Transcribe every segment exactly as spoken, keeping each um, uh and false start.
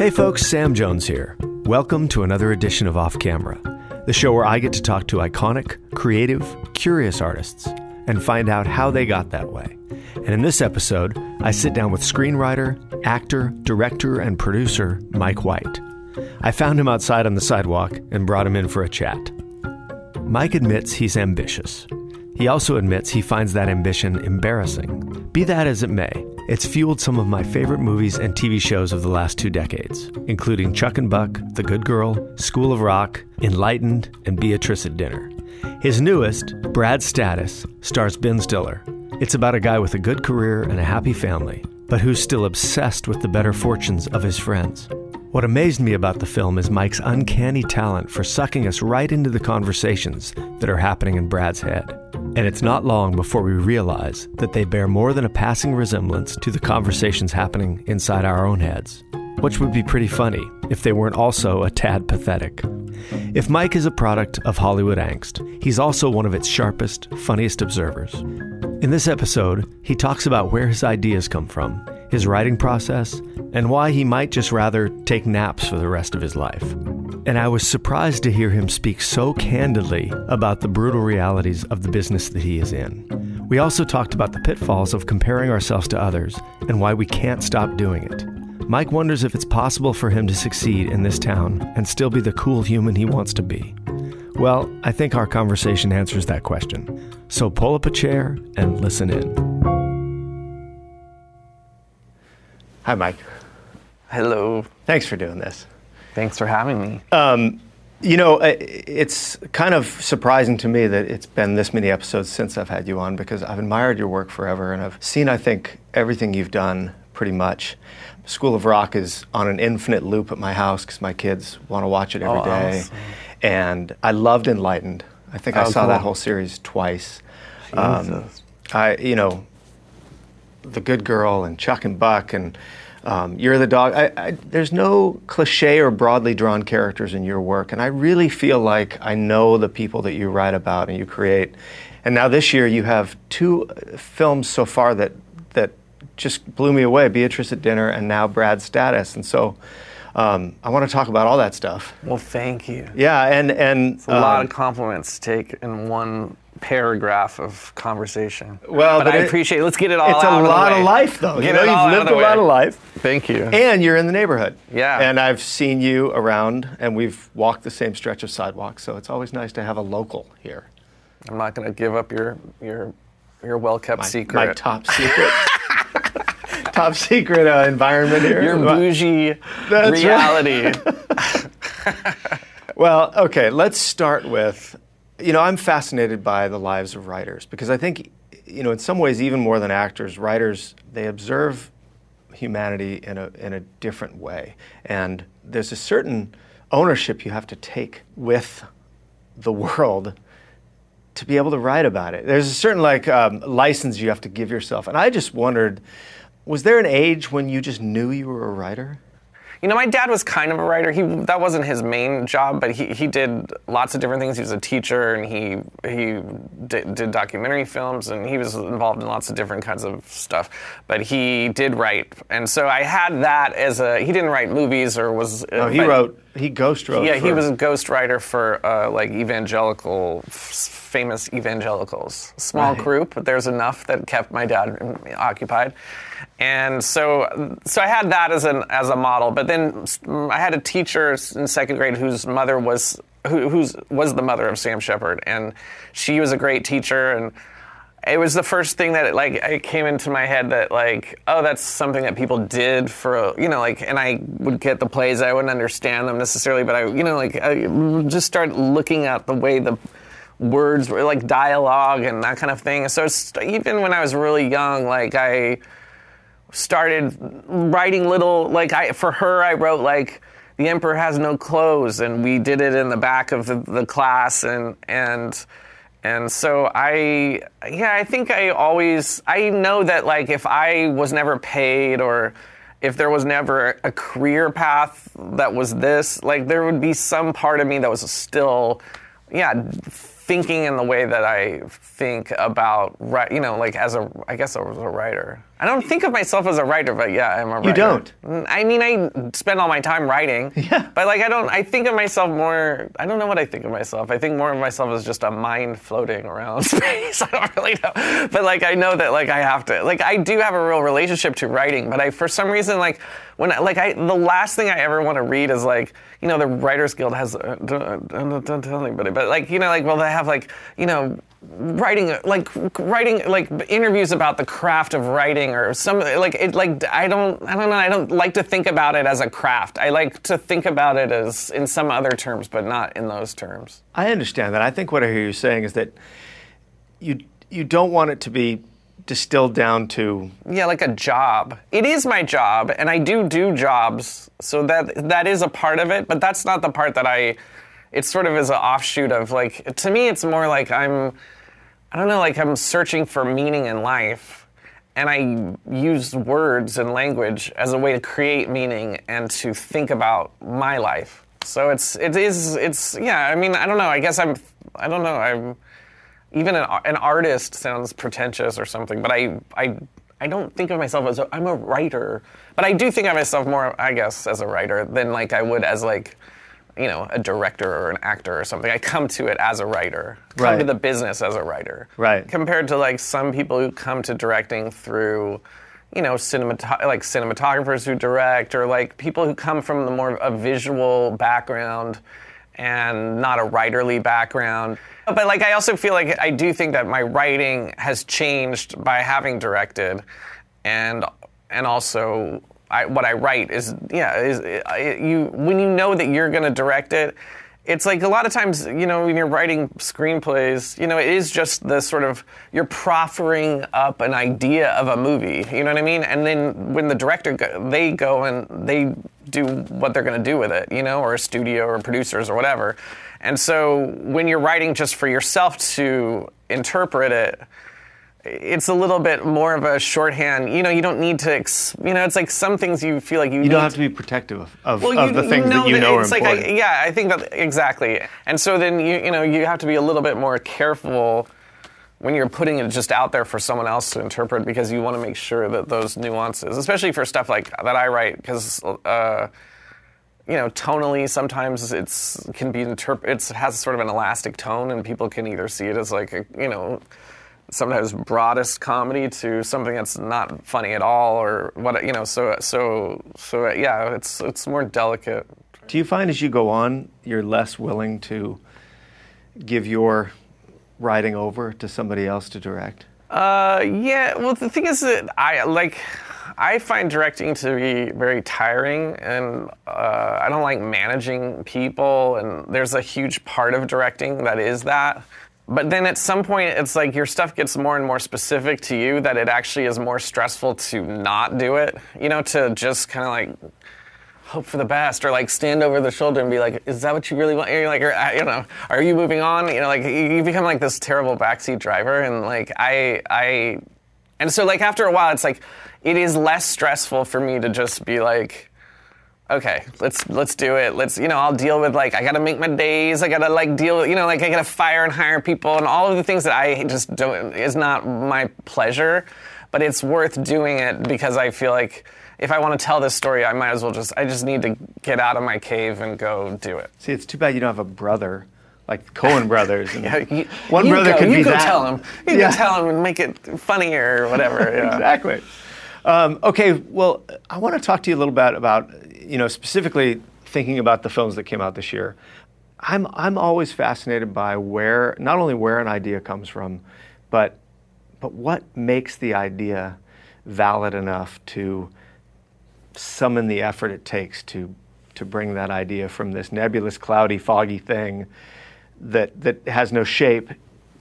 Hey folks, Sam Jones here. Welcome to another edition of Off Camera, the show where I get to talk to iconic, creative, curious artists and find out how they got that way. And in this episode, I sit down with screenwriter, actor, director, and producer Mike White. I found him outside on the sidewalk and brought him in for a chat. Mike admits he's ambitious. He also admits he finds that ambition embarrassing. Be that as it may, it's fueled some of my favorite movies and T V shows of the last two decades, including Chuck and Buck, The Good Girl, School of Rock, Enlightened, and Beatrice at Dinner. His newest, Brad's Status, stars Ben Stiller. It's about a guy with a good career and a happy family, but who's still obsessed with the better fortunes of his friends. What amazed me about the film is Mike's uncanny talent for sucking us right into the conversations that are happening in Brad's head. And it's not long before we realize that they bear more than a passing resemblance to the conversations happening inside our own heads, which would be pretty funny if they weren't also a tad pathetic. If Mike is a product of Hollywood angst, he's also one of its sharpest, funniest observers. In this episode, he talks about where his ideas come from, his writing process, and why he might just rather take naps for the rest of his life. And I was surprised to hear him speak so candidly about the brutal realities of the business that he is in. We also talked about the pitfalls of comparing ourselves to others and why we can't stop doing it. Mike wonders if it's possible for him to succeed in this town and still be the cool human he wants to be. Well, I think our conversation answers that question. So pull up a chair and listen in. Hi, Mike. Hello. Thanks for doing this. Thanks for having me. Um, you know, it's kind of surprising to me that it's been this many episodes since I've had you on, because I've admired your work forever, and I've seen, I think, everything you've done pretty much. School of Rock is on an infinite loop at my house because my kids want to watch it every oh, day. Awesome. And I loved Enlightened. I think I oh, saw cool. that whole series twice. Um, I, you know, The Good Girl and Chuck and Buck and Um, You're the Dog. I, I, there's no cliche or broadly drawn characters in your work, and I really feel like I know the people that you write about and you create. And now this year you have two films so far that that just blew me away: Beatrice at Dinner and now Brad's Status. And so um, I want to talk about all that stuff. Well, thank you. Yeah, and and it's a um, lot of compliments to take in one paragraph of conversation. Well, but, but I it, appreciate. Let's get it all it's out. It's a of lot the way. of life, though. Get you know, it all you've out lived of the a lot way. of life. Thank you. And you're in the neighborhood. Yeah. And I've seen you around, and we've walked the same stretch of sidewalk. So it's always nice to have a local here. I'm not going to give up your your your well-kept my, secret. My top secret. top secret uh, environment here. Your bougie That's reality. Right. Well, okay, let's start with, you know, I'm fascinated by the lives of writers because I think, you know, in some ways, even more than actors, writers, they observe humanity in a in a different way. And there's a certain ownership you have to take with the world to be able to write about it. There's a certain like um, license you have to give yourself. And I just wondered, was there an age when you just knew you were a writer? You know, my dad was kind of a writer. He that wasn't his main job, but he, he did lots of different things. He was a teacher, and he he did, did documentary films, and he was involved in lots of different kinds of stuff. But he did write, and so I had that as a. He didn't write movies or was. No, he wrote. He ghost wrote. Yeah, for, he was a ghost writer for uh, like evangelical, f- famous evangelicals. Small right. group, but there's enough that kept my dad occupied. And so, so I had that as an as a model. But then I had a teacher in second grade whose mother was who who's was the mother of Sam Shepard, and she was a great teacher. And it was the first thing that like it came into my head that like, oh, that's something that people did for you know like. And I would get the plays, I wouldn't understand them necessarily, but I you know like I just started looking at the way the words were like dialogue and that kind of thing. So even when I was really young, like I. started writing little, like I, for her, I wrote like, the emperor has no clothes, and we did it in the back of the, the class, and, and, and so I, yeah, I think I always, I know that like if I was never paid or if there was never a career path that was this, like there would be some part of me that was still, yeah, thinking in the way that I think about, you know, like as a, I guess I was a writer. I don't think of myself as a writer, but yeah, I'm a writer. You don't? I mean, I spend all my time writing, yeah. but like I don't, I think of myself more, I don't know what I think of myself. I think more of myself as just a mind floating around space. I don't really know. But like I know that like I have to, like I do have a real relationship to writing, but I, for some reason, like when, I, like I, the last thing I ever want to read is like, you know, the Writers Guild has, uh, don't, don't, don't tell anybody, but like, you know, like, well, they have like, you know, writing, like writing, like interviews about the craft of writing or some, like, it, like, I don't, I don't know, I don't like to think about it as a craft. I like to think about it as in some other terms, but not in those terms. I understand that. I think what I hear you saying is that you, you don't want it to be distilled down to... Yeah, like a job. It is my job, and I do do jobs, so that that is a part of it, but that's not the part that I... It sort of is an offshoot of, like, to me it's more like I'm, I don't know, like I'm searching for meaning in life, and I use words and language as a way to create meaning and to think about my life. So it's, it is, it's, yeah, I mean, I don't know, I guess I'm, I don't know, I'm... Even an, an artist sounds pretentious or something, but I, I, I don't think of myself as a, I'm a writer. But I do think of myself more, I guess, as a writer than like I would as like, you know, a director or an actor or something. I come to it as a writer. Come right. to the business as a writer. Right. Compared to like some people who come to directing through, you know, cinemat- like cinematographers who direct, or like people who come from the more a visual background and not a writerly background. But like I also feel like I do think that my writing has changed by having directed, and and also I, what I write is yeah is it, you when you know that you're going to direct it, it's like a lot of times, you know, when you're writing screenplays, you know, it is just the sort of you're proffering up an idea of a movie, you know what I mean? And then when the director go, they go and they do what they're going to do with it, you know, or a studio or producers or whatever. And so when you're writing just for yourself to interpret it, it's a little bit more of a shorthand. You know, you don't need to, ex- you know, it's like some things you feel like you You need don't have to be protective of, of, well, of you, the things you know that you that know are it's like important. I, yeah, I think that, exactly. And so then, you you know, you have to be a little bit more careful when you're putting it just out there for someone else to interpret, because you want to make sure that those nuances, especially for stuff like that I write, because... Uh, you know, tonally, sometimes it's can be interpreted. It has sort of an elastic tone, and people can either see it as like a, you know, sometimes broadest comedy to something that's not funny at all, or what, you know. So, so, so, yeah, it's it's more delicate. Do you find as you go on, you're less willing to give your writing over to somebody else to direct? Uh, yeah. Well, the thing is that I like. I find directing to be very tiring, and uh, I don't like managing people, and there's a huge part of directing that is that. But then at some point, it's like your stuff gets more and more specific to you, that it actually is more stressful to not do it, you know, to just kind of like hope for the best, or like stand over the shoulder and be like, is that what you really want? And you're like, or, you know, are you moving on? You know, like you become like this terrible backseat driver, and like I, I, and so like after a while, it's like, it is less stressful for me to just be like, okay, let's let's do it. Let's, you know, I'll deal with like, I gotta make my days. I gotta like deal with, you know, like I gotta fire and hire people and all of the things that I just don't, is not my pleasure, but it's worth doing it because I feel like if I want to tell this story, I might as well just, I just need to get out of my cave and go do it. See, it's too bad you don't have a brother. Like Coen Brothers. And yeah, you, one you brother go, could you be go that. tell him. You yeah. can tell him and make it funnier or whatever. Yeah. Exactly. Um, okay, well, I want to talk to you a little bit about, you know, specifically thinking about the films that came out this year. I'm I'm always fascinated by where, not only where an idea comes from, but but what makes the idea valid enough to summon the effort it takes to to bring that idea from this nebulous, cloudy, foggy thing that that has no shape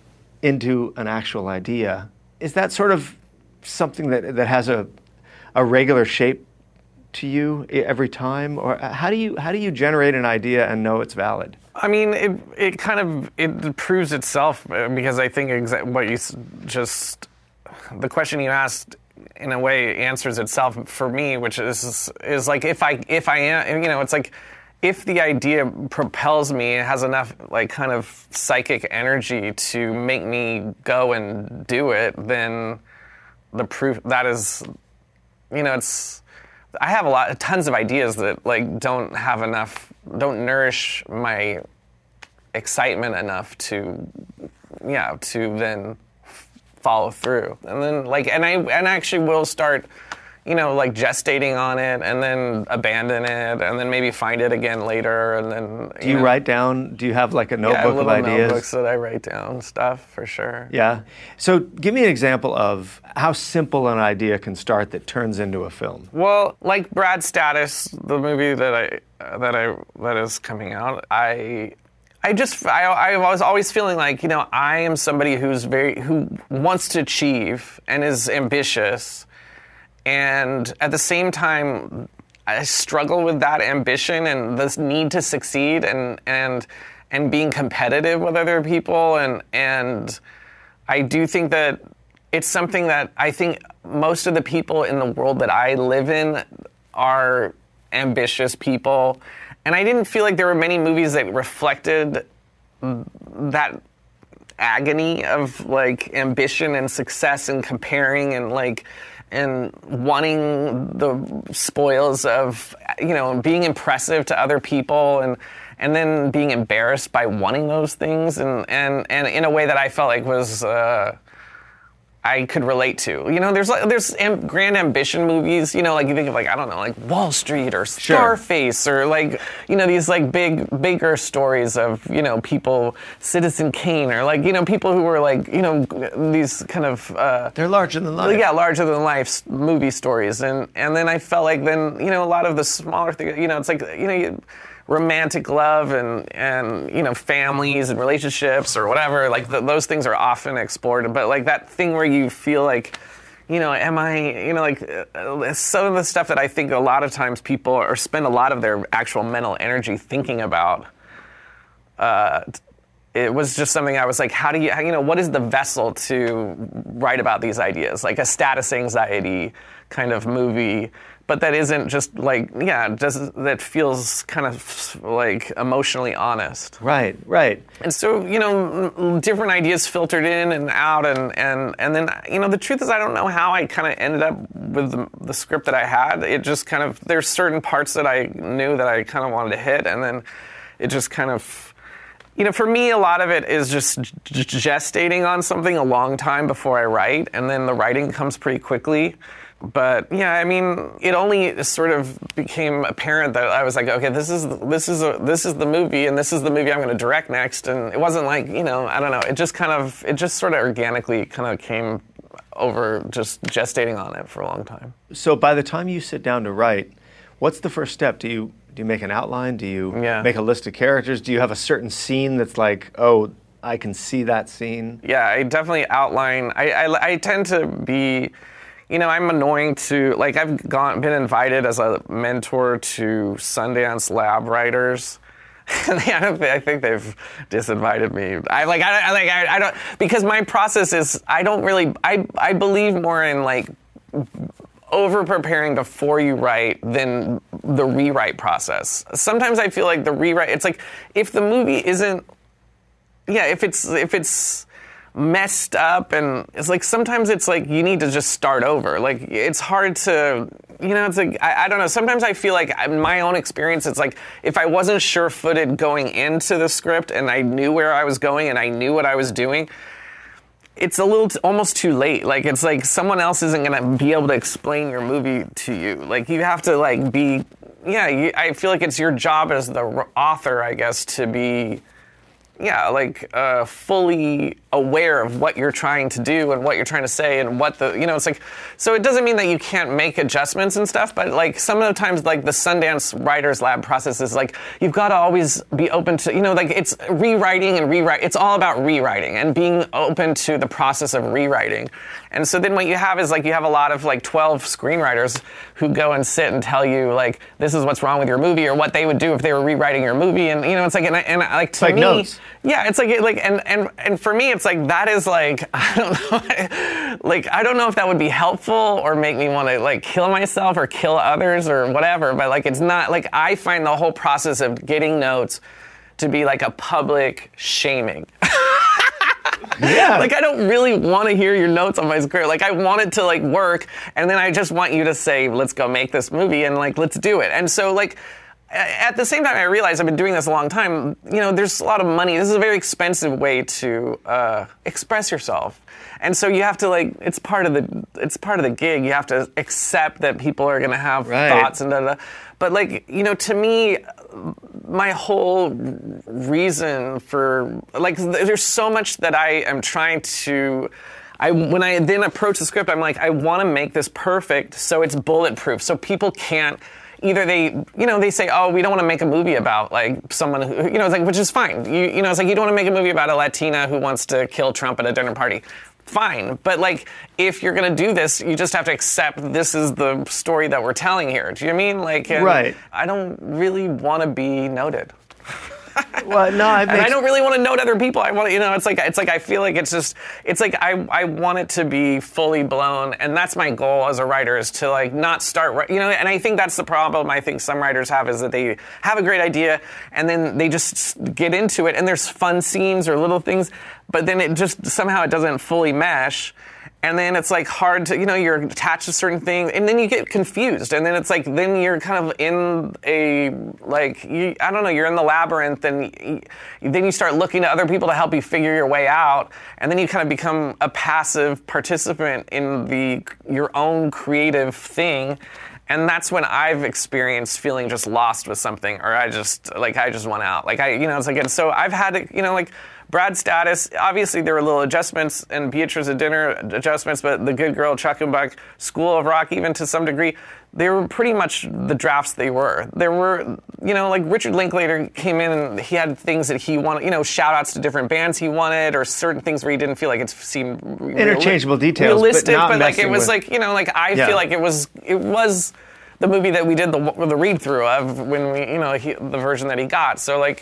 into an actual idea. Is that sort of something that that has a a regular shape to you every time, or how do you how do you generate an idea and know it's valid? I mean, it it kind of it proves itself, because I think exa- what you just the question you asked in a way answers itself for me, which is is like if I if I am, you know, it's like if the idea propels me, it has enough like kind of psychic energy to make me go and do it, then the proof that is, you know, it's, I have a lot, tons of ideas that like don't have enough, don't nourish my excitement enough to, yeah, to then follow through. And then like, and I, and I actually will start, you know, like gestating on it and then abandon it and then maybe find it again later and then... Do you, you know, write down, do you have like a notebook yeah, little of ideas? notebooks that I write down stuff for sure. Yeah. So give me an example of how simple an idea can start that turns into a film. Well, like Brad Status, the movie that I, uh, that I, that is coming out, I... I just, I, I was always feeling like, you know, I am somebody who's very, who wants to achieve and is ambitious. And at the same time, I struggle with that ambition and this need to succeed and, and, and being competitive with other people. And, and I do think that it's something that I think most of the people in the world that I live in are ambitious people. And I didn't feel like there were many movies that reflected that agony of like ambition and success and comparing and like and wanting the spoils of, you know, being impressive to other people and and then being embarrassed by wanting those things and and, and in a way that I felt like was uh, I could relate to. You know, there's like there's am- grand ambition movies, you know, like you think of like, I don't know, like Wall Street or Scarface sure. or like, you know, these like big, bigger stories of, you know, people, Citizen Kane or like, you know, people who were like, you know, these kind of... Uh, They're larger than life. Yeah, larger than life movie stories. And, and then I felt like then, you know, a lot of the smaller things, you know, it's like, you know, you, romantic love and, and, you know, families and relationships or whatever, like the, those things are often explored. But like that thing where you feel like, you know, am I, you know, like uh, some of the stuff that I think a lot of times people or spend a lot of their actual mental energy thinking about, uh, it was just something I was like, how do you, how, you know, what is the vessel to write about these ideas? Like a status anxiety kind of movie, but that isn't just like, yeah, just that feels kind of like emotionally honest. Right, right. And so, you know, different ideas filtered in and out, and, and, and then, you know, the truth is I don't know how I kind of ended up with the, the script that I had. It just kind of, there's certain parts that I knew that I kind of wanted to hit, and then it just kind of, you know, for me, a lot of it is just gestating on something a long time before I write, and then the writing comes pretty quickly. But yeah, I mean, it only sort of became apparent that I was like, okay, this is this is a, this is the movie, and this is the movie I'm going to direct next. And it wasn't like, you know, I don't know. It just kind of it just sort of organically kind of came over just gestating on it for a long time. So by the time you sit down to write, what's the first step? Do you do you make an outline? Do you yeah. make a list of characters? Do you have a certain scene that's like, oh, I can see that scene? Yeah, I definitely outline. I I, I tend to be. You know, I'm annoying to, like, I've gone, been invited as a mentor to Sundance Lab writers. And I, don't, I think they've disinvited me. I like, I, I like, I, I don't, because my process is, I don't really, I, I believe more in like over preparing before you write than the rewrite process. Sometimes I feel like the rewrite, it's like, if the movie isn't, yeah, if it's, if it's, messed up, and it's like sometimes it's like you need to just start over. Like it's hard to, you know, it's like I, I don't know. Sometimes I feel like in my own experience, it's like if I wasn't sure-footed going into the script and I knew where I was going and I knew what I was doing, it's a little t- almost too late. Like it's like someone else isn't gonna be able to explain your movie to you. Like you have to like be, yeah. You, I feel like it's your job as the author, I guess, to be. Yeah, like uh, fully aware of what you're trying to do and what you're trying to say and what the, you know, it's like, so it doesn't mean that you can't make adjustments and stuff, but like some of the times like the Sundance Writers Lab process is like, you've got to always be open to, you know, like it's rewriting and rewrite, it's all about rewriting and being open to the process of rewriting. And so then what you have is like you have a lot of like twelve screenwriters who go and sit and tell you like this is what's wrong with your movie or what they would do if they were rewriting your movie. And you know, it's like and, and like to it's like me, notes. yeah, it's like like and and and for me, it's like that is like I don't know, like I don't know if that would be helpful or make me want to like kill myself or kill others or whatever. But like it's not like I find the whole process of getting notes to be like a public shaming. Yeah. Like I don't really want to hear your notes on my script. Like I want it to like work, and then I just want you to say, let's go make this movie and like let's do it. And so like at the same time I realize I've been doing this a long time, you know, there's a lot of money. This is a very expensive way to uh, express yourself. And so you have to like it's part of the it's part of the gig. You have to accept that people are going to have right. thoughts and da, da, da. But like, you know, to me my whole reason for like there's so much that I am trying to I when I then approach the script, I'm like I want to make this perfect so it's bulletproof so people can't either they, you know, they say, oh, we don't want to make a movie about like someone who, you know, it's like, which is fine. You, you know, it's like you don't want to make a movie about a Latina who wants to kill Trump at a dinner party. Fine. But like, if you're going to do this, you just have to accept this is the story that we're telling here. Do you know what I mean? Like, right. I don't really want to be noted. Well, no, I and I don't really want to note other people. I want to, you know, it's like it's like I feel like it's just it's like I I want it to be fully blown, and that's my goal as a writer is to like not start, you know. And I think that's the problem. I think some writers have is that they have a great idea and then they just get into it, and there's fun scenes or little things, but then it just somehow it doesn't fully mesh. And then it's like hard to, you know, you're attached to certain things, and then you get confused, and then it's like, then you're kind of in a, like, you, I don't know, you're in the labyrinth, and you, then you start looking to other people to help you figure your way out, and then you kind of become a passive participant in the your own creative thing, and that's when I've experienced feeling just lost with something, or I just, like, I just went out. Like, I, you know, it's like, and so I've had to, you know, like, Brad's status, obviously there were little adjustments, and Beatrice at dinner adjustments, but The Good Girl, Chuck and Buck, School of Rock, even to some degree, they were pretty much the drafts they were. There were, you know, like Richard Linklater came in and he had things that he wanted, you know, shout outs to different bands he wanted, or certain things where he didn't feel like it seemed interchangeable reali- details, realistic, but, not but like it was with... like, you know, like I yeah. feel like it was, it was the movie that we did the, the read through of when we, you know, he, the version that he got. So like,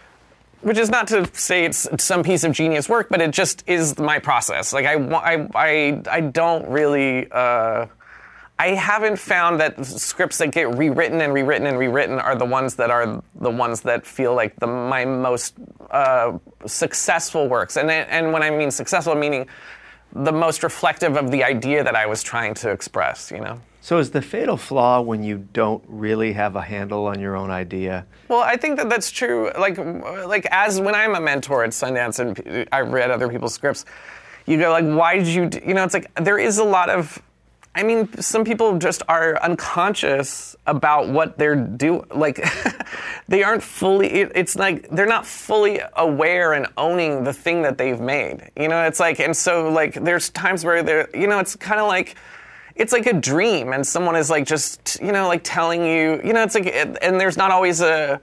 which is not to say it's some piece of genius work, but it just is my process. Like I, I, I, I don't really, uh, I haven't found that scripts that get rewritten and rewritten and rewritten are the ones that are the ones that feel like the my most uh, successful works. And and when I mean successful, meaning the most reflective of the idea that I was trying to express, you know? So is the fatal flaw when you don't really have a handle on your own idea? Well, I think that that's true. Like, like as when I'm a mentor at Sundance and I read other people's scripts, you go like, why did you, do, you know, it's like there is a lot of, I mean, some people just are unconscious about what they're doing. Like, they aren't fully, it, it's like, they're not fully aware and owning the thing that they've made. You know, it's like, and so like, there's times where they're, you know, it's kind of like, it's like a dream, and someone is like just, you know, like telling you, you know, it's like, and there's not always a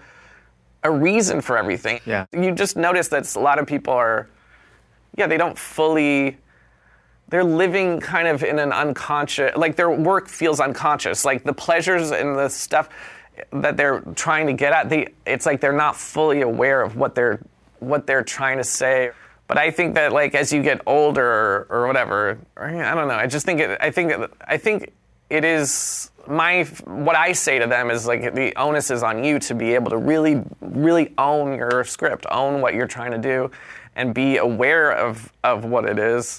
a reason for everything. Yeah. You just notice that a lot of people are, yeah, they don't fully, they're living kind of in an unconscious, like their work feels unconscious. Like the pleasures and the stuff that they're trying to get at, they, it's like they're not fully aware of what they're what they're trying to say. But I think that, like, as you get older or, or whatever, or, I don't know. I just think it. I think. I think it is my. What I say to them is like the onus is on you to be able to really, really own your script, own what you're trying to do, and be aware of of what it is.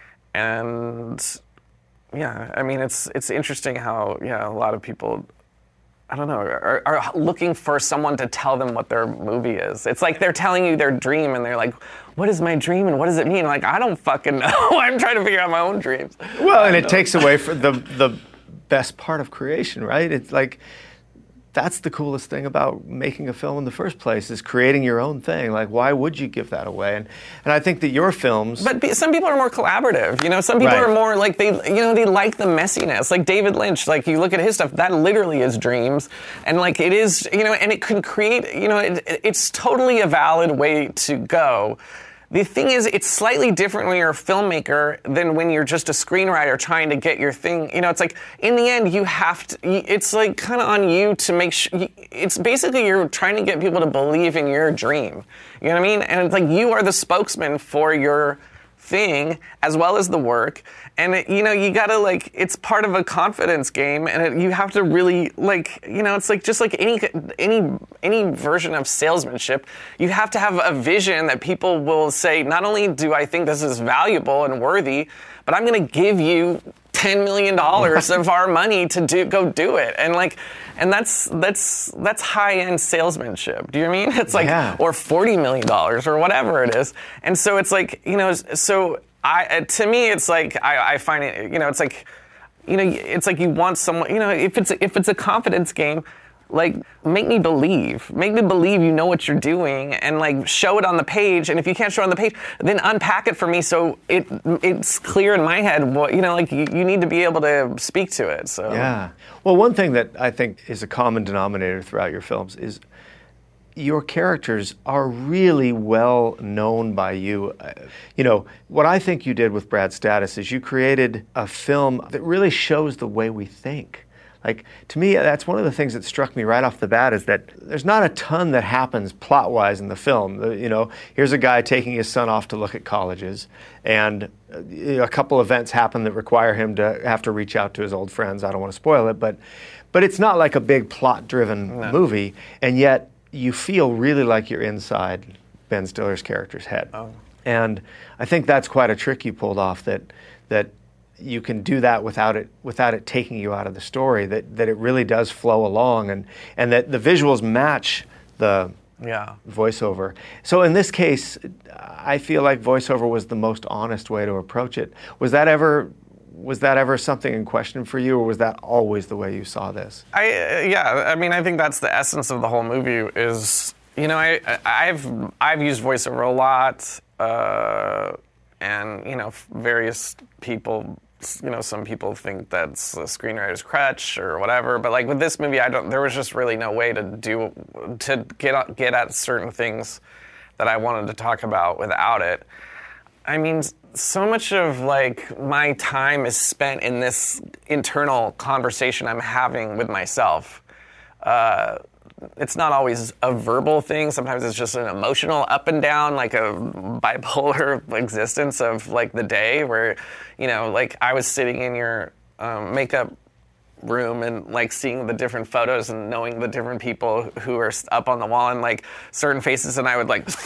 And yeah, I mean, it's it's interesting how yeah a lot of people, I don't know, are, are looking for someone to tell them what their movie is. It's like they're telling you their dream, and they're like, what is my dream, and what does it mean? Like, I don't fucking know. I'm trying to figure out my own dreams. Well, and it takes away from the the best part of creation, right? It's like, that's the coolest thing about making a film in the first place, is creating your own thing. Like, why would you give that away? And and I think that your films... But be, some people are more collaborative, you know? Some people right. are more like, they, you know, they like the messiness. Like David Lynch, like you look at his stuff, that literally is dreams. And like it is, you know, and it can create, you know, it, it's totally a valid way to go. the thing is, it's slightly different when you're a filmmaker than when you're just a screenwriter trying to get your thing. You know, it's like, in the end, you have to, it's like kind of on you to make sure, it's basically you're trying to get people to believe in your dream. You know what I mean? And it's like, you are the spokesman for your thing as well as the work. And, it, you know, you gotta, like, it's part of a confidence game, and it, you have to really, like, you know, it's like, just like any any any version of salesmanship, you have to have a vision that people will say, not only do I think this is valuable and worthy, but I'm gonna give you ten million dollars of our money to do go do it. And, like, and that's that's that's high-end salesmanship. Do you know what I mean? It's like, yeah. or forty million dollars or whatever it is. And so it's like, you know, so I, to me, it's like, I, I find it, you know, it's like, you know, it's like you want someone, you know, if it's, if it's a confidence game, like, make me believe, make me believe you know what you're doing, and, like, show it on the page. And if you can't show it on the page, then unpack it for me so it it's clear in my head what, you know, like, you, you need to be able to speak to it. So yeah. Well, one thing that I think is a common denominator throughout your films is your characters are really well known by you. You know, what I think you did with Brad Status is you created a film that really shows the way we think. Like, to me, that's one of the things that struck me right off the bat, is that there's not a ton that happens plot-wise in the film. The, you know, here's a guy taking his son off to look at colleges, and a couple events happen that require him to have to reach out to his old friends. I don't want to spoil it, but but it's not like a big plot-driven no. movie, and yet you feel really like you're inside Ben Stiller's character's head. Oh. And I think that's quite a trick you pulled off, that that you can do that without it without it taking you out of the story, that, that it really does flow along, and, and that the visuals match the yeah. voiceover. So in this case, I feel like voiceover was the most honest way to approach it. Was that ever was that ever something in question for you, or was that always the way you saw this? I uh, yeah, I mean, I think that's the essence of the whole movie. Is, you know, I I've I've used voiceover a lot, uh, and, you know, various people. You know, some people think that's a screenwriter's crutch or whatever, but, like, with this movie, I don't. There was just really no way to do to get get at certain things that I wanted to talk about without it. I mean, so much of, like, my time is spent in this internal conversation I'm having with myself. Uh, it's not always a verbal thing. Sometimes it's just an emotional up and down, like a bipolar existence of, like, the day where, you know, like, I was sitting in your um, makeup room and, like, seeing the different photos and knowing the different people who are up on the wall, and, like, certain faces, and I would, like,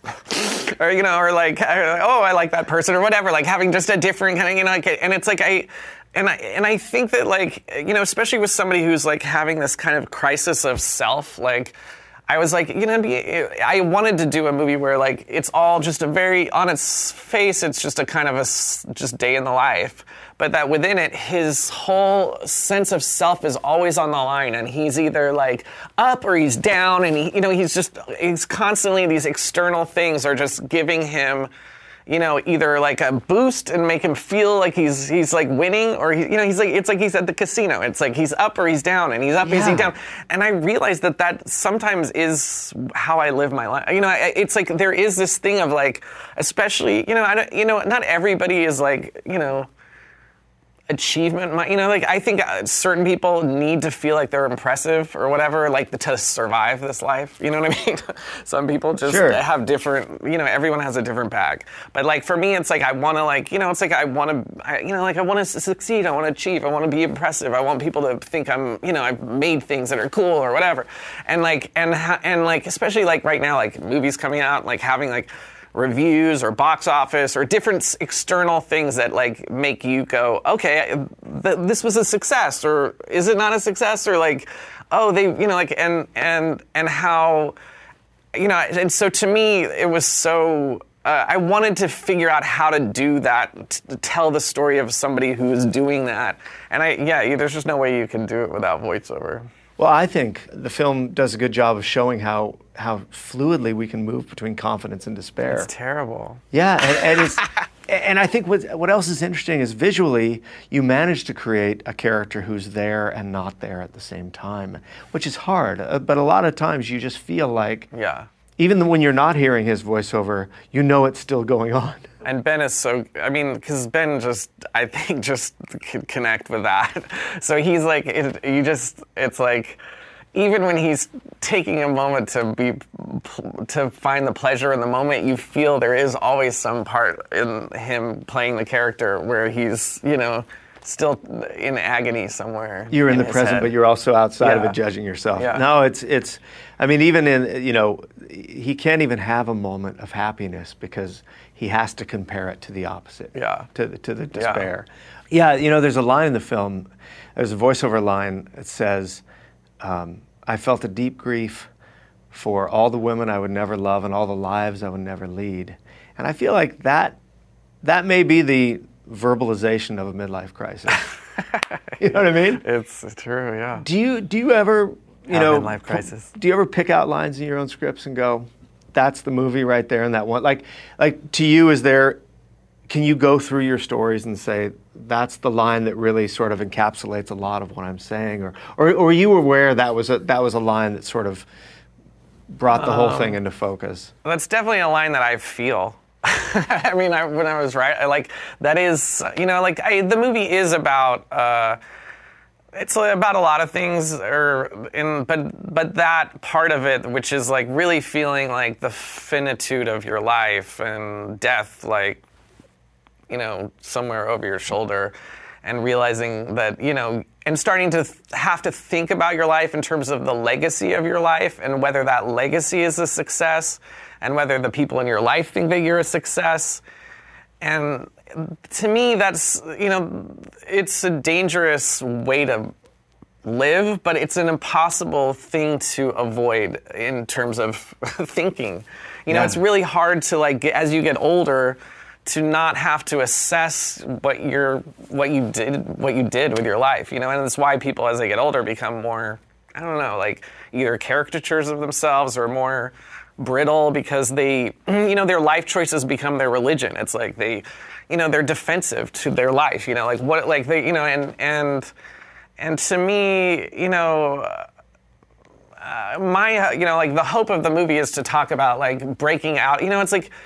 or, you know, or, like, oh, I like that person or whatever, like, having just a different kind of, you know, like, and it's like I... And I and I think that, like, you know, especially with somebody who's, like, having this kind of crisis of self, like, I was like, you know, I wanted to do a movie where, like, it's all just a very, on its face, it's just a kind of a just day in the life, but that within it, his whole sense of self is always on the line, and he's either, like, up or he's down, and he, you know, he's just, he's constantly, these external things are just giving him, you know, either, like, a boost and make him feel like he's he's like winning, or he, you know, he's like, it's like he's at the casino. It's like he's up or he's down, and he's up, yeah. or he's down. And I realized that that sometimes is how I live my life. You know, it's like there is this thing of, like, especially, you know, I don't, you know, not everybody is, like, you know, achievement, you know, like, I think certain people need to feel like they're impressive or whatever, like, to survive this life, you know what I mean? Some people just sure. have different, you know, everyone has a different bag. But, like, for me, it's like, I want to, like, you know, it's like, I want to, you know, like, I want to succeed, I want to achieve, I want to be impressive, I want people to think I'm, you know, I've made things that are cool or whatever. And, like, and, and, like, especially, like, right now, like, movies coming out, like, having, like, reviews or box office or different external things that, like, make you go, okay, th- this was a success, or is it not a success, or, like, oh, they, you know, like, and and and how, you know, and so to me it was so uh, I wanted to figure out how to do that, to tell the story of somebody who is doing that, and I yeah, there's just no way you can do it without voiceover. Well, I think the film does a good job of showing how how fluidly we can move between confidence and despair. It's terrible. Yeah, and, and it's and I think what what else is interesting is visually you manage to create a character who's there and not there at the same time, which is hard. Uh, but a lot of times you just feel like yeah. even when you're not hearing his voiceover, you know it's still going on. And Ben is so, I mean, because Ben just, I think, just could connect with that. So he's like, it, you just, it's like, even when he's taking a moment to be, to find the pleasure in the moment, you feel there is always some part in him playing the character where he's, you know, still in agony somewhere. You're in, in the present, head. But you're also outside yeah. of it judging yourself. Yeah. No, it's, it's, I mean, even in, you know, he can't even have a moment of happiness because he has to compare it to the opposite, yeah. to, the, to the despair. Yeah. yeah, you know, there's a line in the film, there's a voiceover line that says, um, I felt a deep grief for all the women I would never love and all the lives I would never lead. And I feel like that that may be the verbalization of a midlife crisis. You know what I mean? It's true, yeah. Do you do you ever, you Have know, midlife crisis. Do you ever pick out lines in your own scripts and go, that's the movie right there and that one? Like like to you, is there, can you go through your stories and say, that's the line that really sort of encapsulates a lot of what I'm saying, or or, or you were aware that was a that was a line that sort of brought the whole um, thing into focus? Well, that's definitely a line that I feel. I mean, I, when I was right, I, like that is, you know, like I, the movie is about. Uh, it's about a lot of things, or in but but that part of it, which is like really feeling like the finitude of your life and death, like, you know, somewhere over your shoulder, and realizing that, you know, and starting to th- have to think about your life in terms of the legacy of your life and whether that legacy is a success and whether the people in your life think that you're a success. And to me, that's, you know, it's a dangerous way to live, but it's an impossible thing to avoid in terms of thinking. You know, yeah. It's really hard to, like, get, as you get older, to not have to assess what you're, what you did, what you did with your life, you know, and it's why people, as they get older, become more, I don't know, like either caricatures of themselves or more brittle because they, you know, their life choices become their religion. It's like they, you know, they're defensive to their life, you know, like what, like they, you know, and and and to me, you know. Uh, my, you know, like the hope of the movie is to talk about like breaking out. You know, it's like,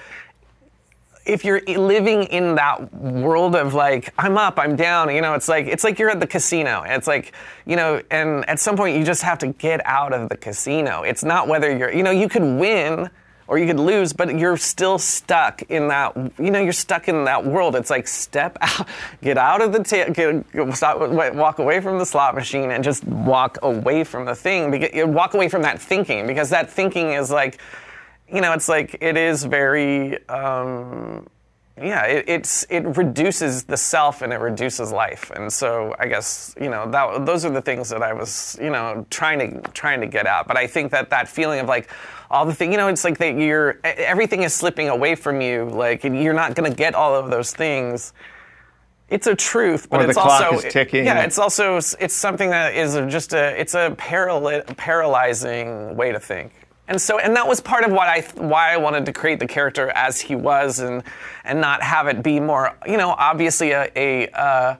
if you're living in that world of like, I'm up, I'm down, you know, it's like, it's like you're at the casino. It's like, you know, and at some point you just have to get out of the casino. It's not whether you're, you know, you could win or you could lose, but you're still stuck in that, you know, you're stuck in that world. It's like step out, get out of the, ta- get, stop, walk away from the slot machine and just walk away from the thing. Because, walk away from that thinking, because that thinking is like, you know, it's like, it is very, um, yeah, it, it's, it reduces the self and it reduces life. And so I guess, you know, that, those are the things that I was, you know, trying to, trying to get at. But I think that that feeling of like, all the thing, you know, it's like that you're, everything is slipping away from you, like, and you're not going to get all of those things. It's a truth, but or it's the clock also, is ticking. yeah, it's also, it's something that is just a, it's a paral- paralyzing way to think. And so, and that was part of what I, why I wanted to create the character as he was, and and not have it be more, you know, obviously a, a, uh,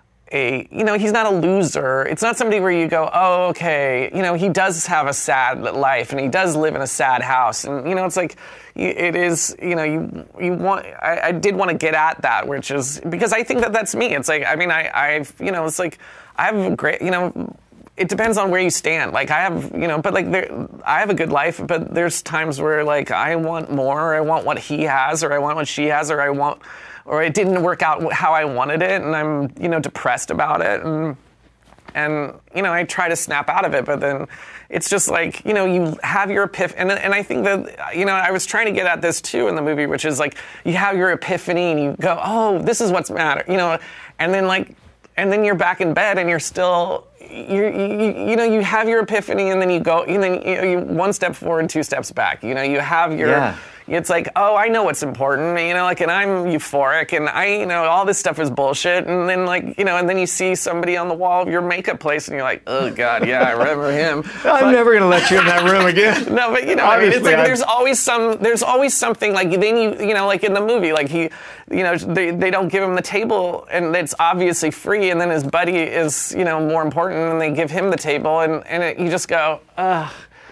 a, you know, he's not a loser. It's not somebody where you go, oh, okay, you know, he does have a sad life, and he does live in a sad house, and you know, it's like, it is, you know, you you want, I, I did want to get at that, which is because I think that that's me. It's like, I mean, I, I've, you know, it's like, I have a great, you know. It depends on where you stand. Like I have, you know, but like there, I have a good life, but there's times where like I want more, or I want what he has, or I want what she has, or I want, or it didn't work out how I wanted it, and I'm, you know, depressed about it, and and you know, I try to snap out of it, but then it's just like, you know, you have your epiphany, and and I think that, you know, I was trying to get at this too in the movie, which is like you have your epiphany and you go, oh, this is what's matter, you know, and then like, and then you're back in bed and you're still. You, you you know, you have your epiphany, and then you go, and then you, you one step forward, two steps back. You know, you have your, yeah. It's like, oh, I know what's important, you know, like, and I'm euphoric, and I, you know, all this stuff is bullshit, and then like, you know, and then you see somebody on the wall of your makeup place, and you're like, oh God, yeah, I remember him. I'm but, never gonna let you in that room again. No, but you know, I mean, it's like I'm... there's always some, there's always something like then you, you know, like in the movie, like he, you know, they they don't give him the table, and it's obviously free, and then his buddy is, you know, more important, and they give him the table, and and it, you just go, ugh.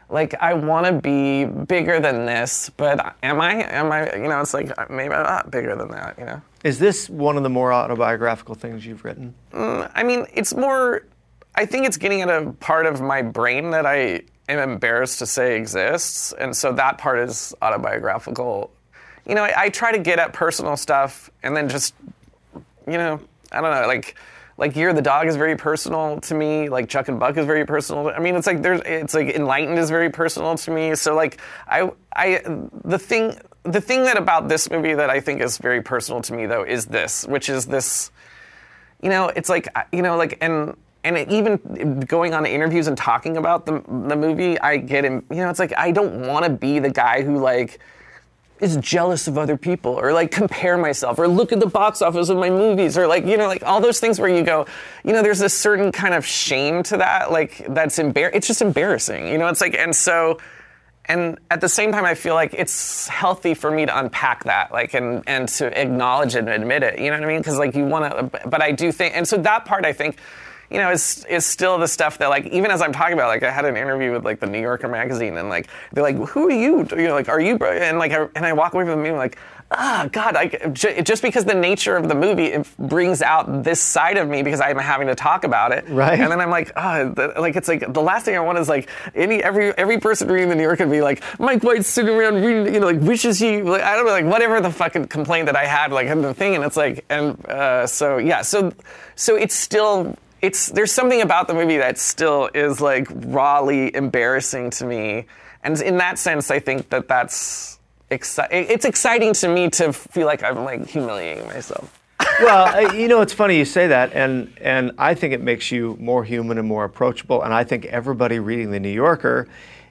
like, I want to be bigger than this, but am I, am I, you know, it's like, maybe I'm not bigger than that, you know? Is this one of the more autobiographical things you've written? Mm, I mean, it's more, I think it's getting at a part of my brain that I am embarrassed to say exists, and so that part is autobiographical. You know, I, I try to get at personal stuff, and then just, you know, I don't know, like, Like Year of the Dog is very personal to me. Like Chuck and Buck is very personal. I mean, it's like there's, it's like Enlightened is very personal to me. So like I, I, the thing, the thing that about this movie that I think is very personal to me though is this, which is this, you know, it's like, you know, like and and it, even going on interviews and talking about the the movie, I get him. You know, it's like I don't want to be the guy who like. is jealous of other people or like compare myself or look at the box office of my movies or like, you know, like all those things where you go, you know, there's a certain kind of shame to that. Like that's embar- it's just embarrassing, you know, it's like, and so, and at the same time, I feel like it's healthy for me to unpack that, like, and, and to acknowledge it and admit it, you know what I mean? Cause like you want to, but I do think, and so that part I think, you know, is is still the stuff that, like, even as I'm talking about, like, I had an interview with, like, the New Yorker magazine, and, like, they're like, who are you? You know, like, are you, bro? And, like, I, and I walk away from the movie, like, ah, God, I, just because the nature of the movie, it brings out this side of me because I'm having to talk about it. Right. And then I'm like, oh, the, like, it's like, the last thing I want is, like, any, every every person reading the New Yorker be like, Mike White's sitting around reading, you know, like, wishes he, like, I don't know, like, whatever the fucking complaint that I had, like, in the thing, and it's like, and uh, so, yeah, so, so it's still... It's there's something about the movie that still is like rawly embarrassing to me, and in that sense, I think that that's exci- it's exciting to me to feel like I'm like humiliating myself. Well, you know, it's funny you say that, and and I think it makes you more human and more approachable, and I think everybody reading the New Yorker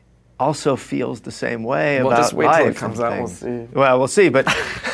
also feels the same way We'll about just wait life till it comes out. We'll things. see. Well, we'll see, but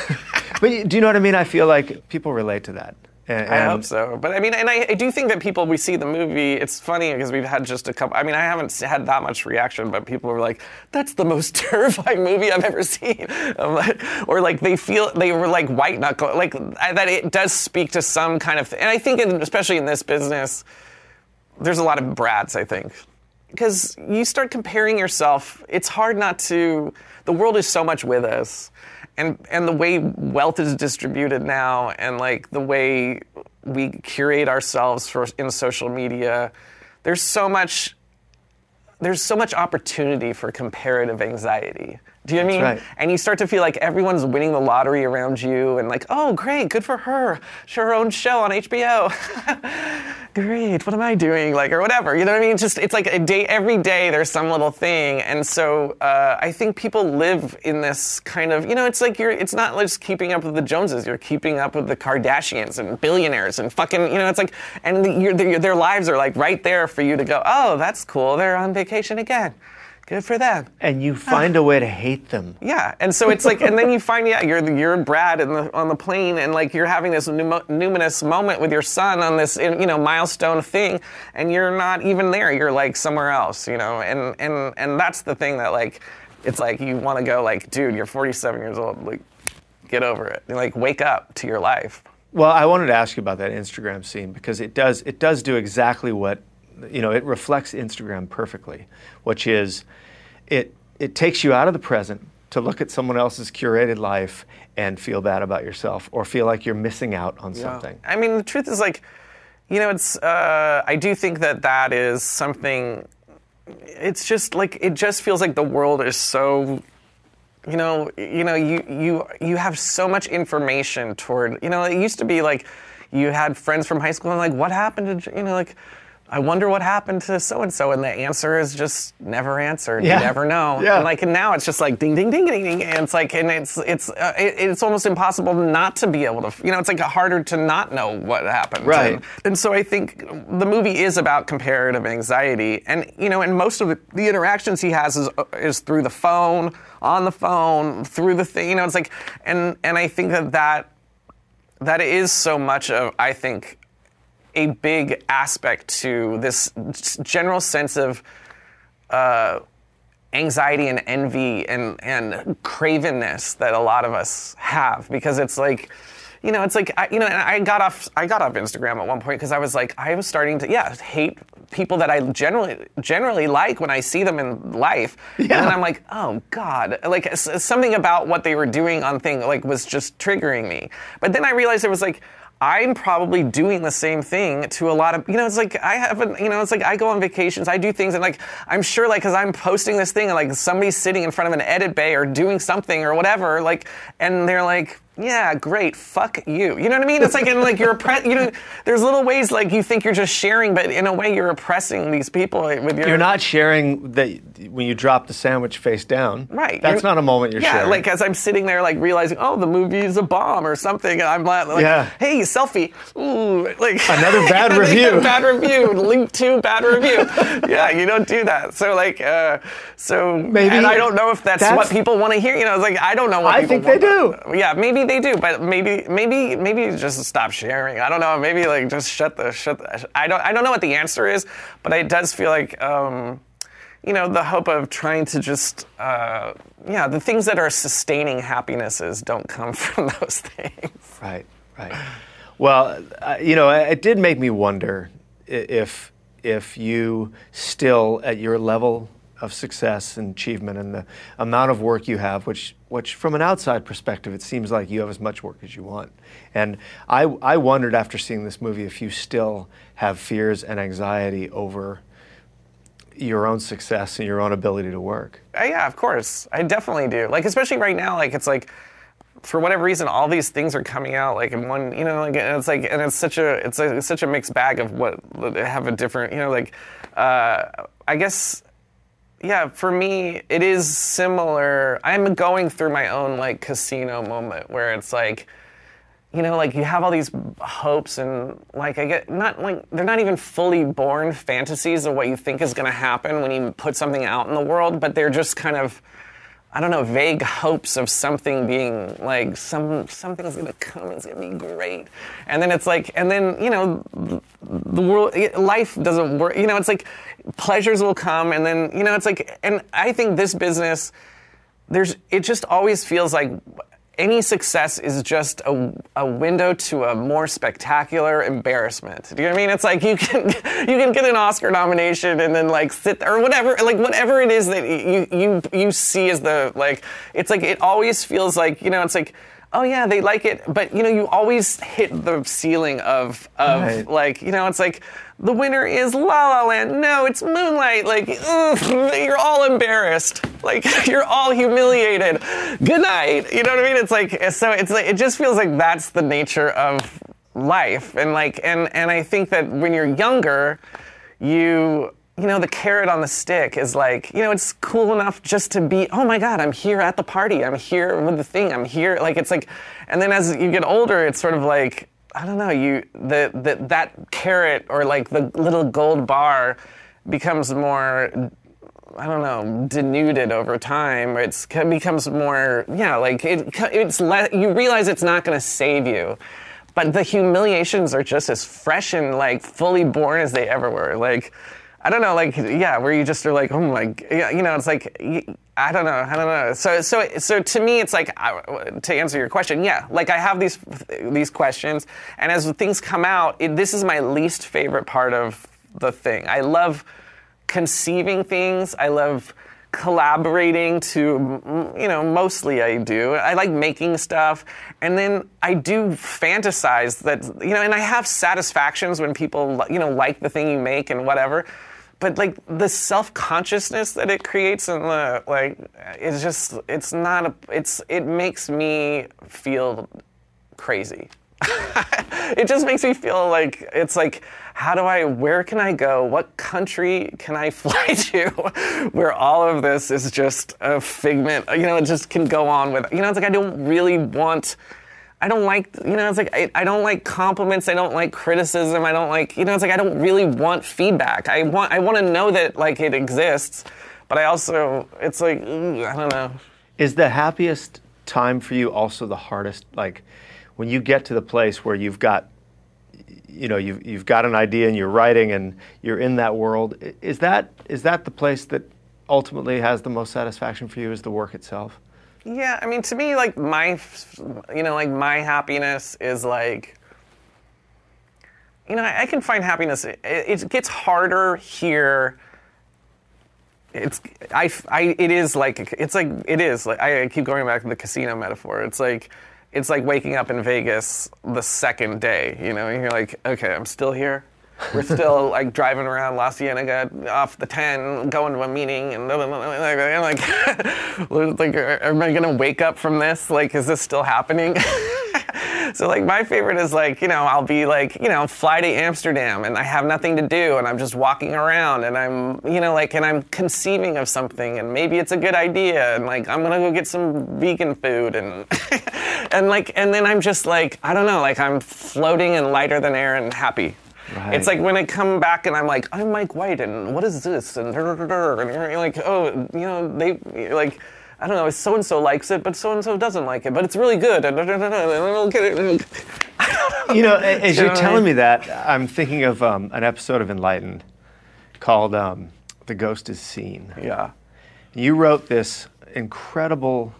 but do you know what I mean? I feel like people relate to that. And, I hope so. But I mean, and I, I do think that people, we see the movie, it's funny because we've had just a couple, I mean, I haven't had that much reaction, but people were like, that's the most terrifying movie I've ever seen. I'm like, or like they feel, they were like white knuckle, like that it does speak to some kind of, and I think in, especially in this business, there's a lot of brats, I think. Because you start comparing yourself, it's hard not to, the world is so much with us. And and the way wealth is distributed now, and like the way we curate ourselves for in social media, there's so much there's so much opportunity for comparative anxiety. Do you know what I mean? Right. And you start to feel like everyone's winning the lottery around you, and like, oh, great, good for her. She her own show on H B O. Great, what am I doing? Like, or whatever. You know what I mean? Just it's like a day every day. There's some little thing, and so uh, I think people live in this kind of, you know, it's like you're. It's not just keeping up with the Joneses. You're keeping up with the Kardashians and billionaires and fucking. You know, it's like, and the, their, their lives are like right there for you to go. Oh, that's cool. They're on vacation again. Good for them. And you find a way to hate them. Yeah, and so it's like, and then you find, yeah, you're you're Brad in the, on the plane, and like you're having this num- numinous moment with your son on this, you know, milestone thing, and you're not even there. You're like somewhere else, you know, and and and that's the thing that like, it's like you want to go like, dude, you're forty-seven years old, like, get over it, like wake up to your life. Well, I wanted to ask you about that Instagram scene because it does it does do exactly what. You know, it reflects Instagram perfectly, which is it it takes you out of the present to look at someone else's curated life and feel bad about yourself or feel like you're missing out on Yeah. something. I mean, the truth is like, you know, it's, uh, I do think that that is something, it's just like, it just feels like the world is so, you know, you know, you, you, you have so much information toward, you know, it used to be like, you had friends from high school and like, what happened to, you know, like, I wonder what happened to so-and-so, and the answer is just never answered. Yeah. You never know. Yeah. And like, and now it's just like ding, ding, ding, ding, ding, and it's like, and it's it's uh, it, it's almost impossible not to be able to, you know, it's like harder to not know what happened. Right. And, and so I think the movie is about comparative anxiety, and you know, and most of the, the interactions he has is is through the phone, on the phone, through the thing. You know, it's like, and and I think that that that is so much of, I think, a big aspect to this general sense of uh, anxiety and envy and, and cravenness that a lot of us have, because it's like, you know, it's like, I, you know, and I got off, I got off Instagram at one point because I was like, I was starting to, yeah, hate people that I generally generally like when I see them in life. Yeah. And then I'm like, oh God, like s- something about what they were doing on thing like was just triggering me. But then I realized it was like, I'm probably doing the same thing to a lot of, you know, it's like I haven't, you know, it's like I go on vacations, I do things, and like, I'm sure like, cause I'm posting this thing and like somebody's sitting in front of an edit bay or doing something or whatever, like, and they're like, yeah, great, fuck you. You know what I mean? It's like, in like you're, oppre- you know, there's little ways like you think you're just sharing, but in a way you're oppressing these people with your... You're not sharing that when you drop the sandwich face down. Right. That's you're, not a moment you're yeah, sharing. Yeah, like as I'm sitting there like realizing, oh, the movie is a bomb or something, and I'm like, yeah. hey, selfie. Ooh, like... Another bad review. Bad review. Link to bad review. Yeah, you don't do that. So like, uh, so... Maybe... And I don't know if that's, that's what people want to hear. You know, it's like, I don't know what I people think want. they do. Yeah, maybe they do, but maybe Maybe, maybe, maybe just stop sharing. I don't know. Maybe like just shut the shut. The, I don't. I don't know what the answer is, but it does feel like, um, you know, the hope of trying to just, uh, yeah, the things that are sustaining happinesses don't come from those things. Right. Right. Well, uh, you know, it did make me wonder if if you still at your level of success and achievement and the amount of work you have, which, which from an outside perspective, it seems like you have as much work as you want. And I, I wondered after seeing this movie if you still have fears and anxiety over your own success and your own ability to work. Uh, yeah, of course. I definitely do. Like, especially right now, like, it's like, for whatever reason, all these things are coming out like in one, you know, like, and it's like, and it's such a, it's, a, it's such a mixed bag of what, have a different, you know, like, uh, I guess, yeah, for me, it is similar. I'm going through my own, like, casino moment where it's like, you know, like, you have all these hopes and, like, I get, not, like, they're not even fully born fantasies of what you think is going to happen when you put something out in the world, but they're just kind of, I don't know, vague hopes of something being, like, some something's going to come, it's going to be great. And then it's like, and then, you know, the world, life doesn't work, you know, it's like, pleasures will come, and then, you know, it's like, and I think this business, there's, it just always feels like any success is just a, a window to a more spectacular embarrassment. Do you know what I mean? It's like you can you can get an Oscar nomination and then like sit there, or whatever, like whatever it is that you you you see as the, like, it's like it always feels like, you know, it's like, oh yeah, they like it, but you know, you always hit the ceiling of of right. like, you know, it's like the winner is La La Land. No, it's Moonlight. Like, ugh, you're all embarrassed. Like, you're all humiliated. Good night. You know what I mean? It's like, so it's like, it just feels like that's the nature of life. And like, and, and I think that when you're younger, you, you know, the carrot on the stick is like, you know, it's cool enough just to be, oh my God, I'm here at the party. I'm here with the thing. I'm here. Like, it's like, and then as you get older, it's sort of like, I don't know, you the, the that carrot or like the little gold bar becomes more, I don't know, denuded over time. It's, it becomes more, yeah, like it, it's le- you realize it's not going to save you, but the humiliations are just as fresh and like fully born as they ever were. Like, I don't know, like, yeah, where you just are like, oh my, yeah, you know, it's like, I don't know, I don't know. So, so, so to me, it's like, to answer your question, yeah, like I have these, these questions, and as things come out, it, this is my least favorite part of the thing. I love conceiving things. I love collaborating to, you know, mostly I do. I like making stuff, and then I do fantasize that, you know, and I have satisfactions when people, you know, like the thing you make and whatever. But like the self-consciousness that it creates and the, like, it's just, it's not a, it's, it makes me feel crazy. It just makes me feel like, it's like, how do I, where can I go? What country can I fly to where all of this is just a figment, you know, it just can go on with, you know, it's like I don't really want, I don't like, you know, it's like, I, I don't like compliments, I don't like criticism, I don't like, you know, it's like I don't really want feedback. I want, I want to know that, like, it exists, but I also, it's like, ooh, I don't know. Is the happiest time for you also the hardest? Like, when you get to the place where you've got, you know, you've you've got an idea and you're writing and you're in that world, is that is that the place that ultimately has the most satisfaction for you, is the work itself? Yeah, I mean, to me, like, my, you know, like, my happiness is, like, you know, I, I can find happiness. It, it gets harder here. It's I, I it is like it's like it is like I keep going back to the casino metaphor. It's like it's like waking up in Vegas the second day. You know, and you're like, okay, I'm still here. We're still like driving around La Cienega off the ten, going to a meeting, and like, like, am I gonna wake up from this? Like, is this still happening? So like my favorite is like, you know, I'll be like, you know, fly to Amsterdam and I have nothing to do and I'm just walking around and I'm, you know, like, and I'm conceiving of something and maybe it's a good idea and like I'm gonna go get some vegan food and and like, and then I'm just like, I don't know, like I'm floating and lighter than air and happy. Right. It's like when I come back and I'm like, I'm Mike White and what is this? And, and you're like, oh, you know, they, you're like, I don't know, so-and-so likes it, but so-and-so doesn't like it, but it's really good. And we'll get it. You know, as you're telling me that, I'm thinking of um, an episode of Enlightened called um, The Ghost is Seen. Yeah. You wrote this incredible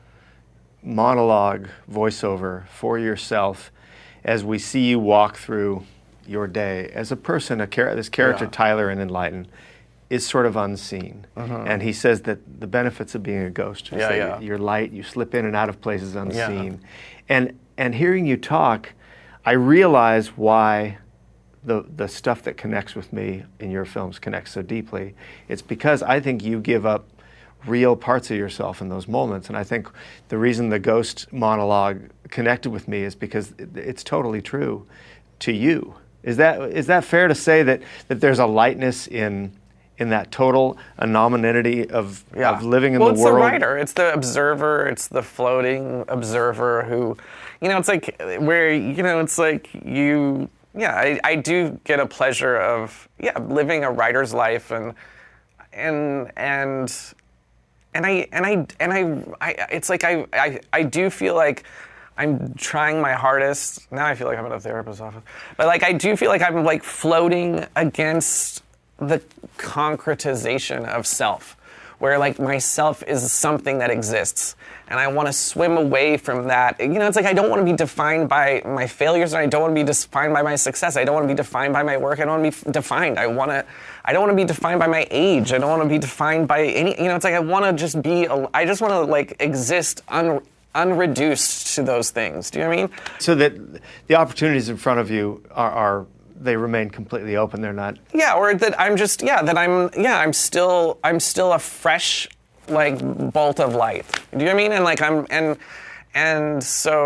monologue voiceover for yourself as we see you walk through your day. As a person, a char- this character, yeah. Tyler in Enlightened, is sort of unseen. Uh-huh. And he says that the benefits of being a ghost is yeah, that yeah. you're light, you slip in and out of places unseen. Yeah. And and hearing you talk, I realize why the the stuff that connects with me in your films connects so deeply. It's because I think you give up real parts of yourself in those moments. And I think the reason the ghost monologue connected with me is because it, it's totally true to you. Is that is that fair to say that, that there's a lightness in in that total anonymity of, yeah. of living in well, the world? Well, it's the writer. It's the observer. It's the floating observer who, you know, it's like where, you know, it's like you, yeah, I, I do get a pleasure of, yeah, living a writer's life and, and, and, and I, and I, and I, I it's like I, I, I do feel like I'm trying my hardest. Now I feel like I'm in a therapist's office. But like I do feel like I'm like floating against the concretization of self, where like myself is something that exists and I want to swim away from that. You know, it's like I don't want to be defined by my failures and I don't want to be defined by my success. I don't want to be defined by my work. I don't want to be defined. I want to I don't want to be defined by my age. I don't want to be defined by any, you know, it's like I want to just be a, I just want to like exist un, unreduced to those things. Do you know what I mean? So that the opportunities in front of you are, are they remain completely open. They're not. Yeah, or that I'm just yeah that I'm yeah I'm still I'm still a fresh like bolt of light. Do you know what I mean? And like I'm and and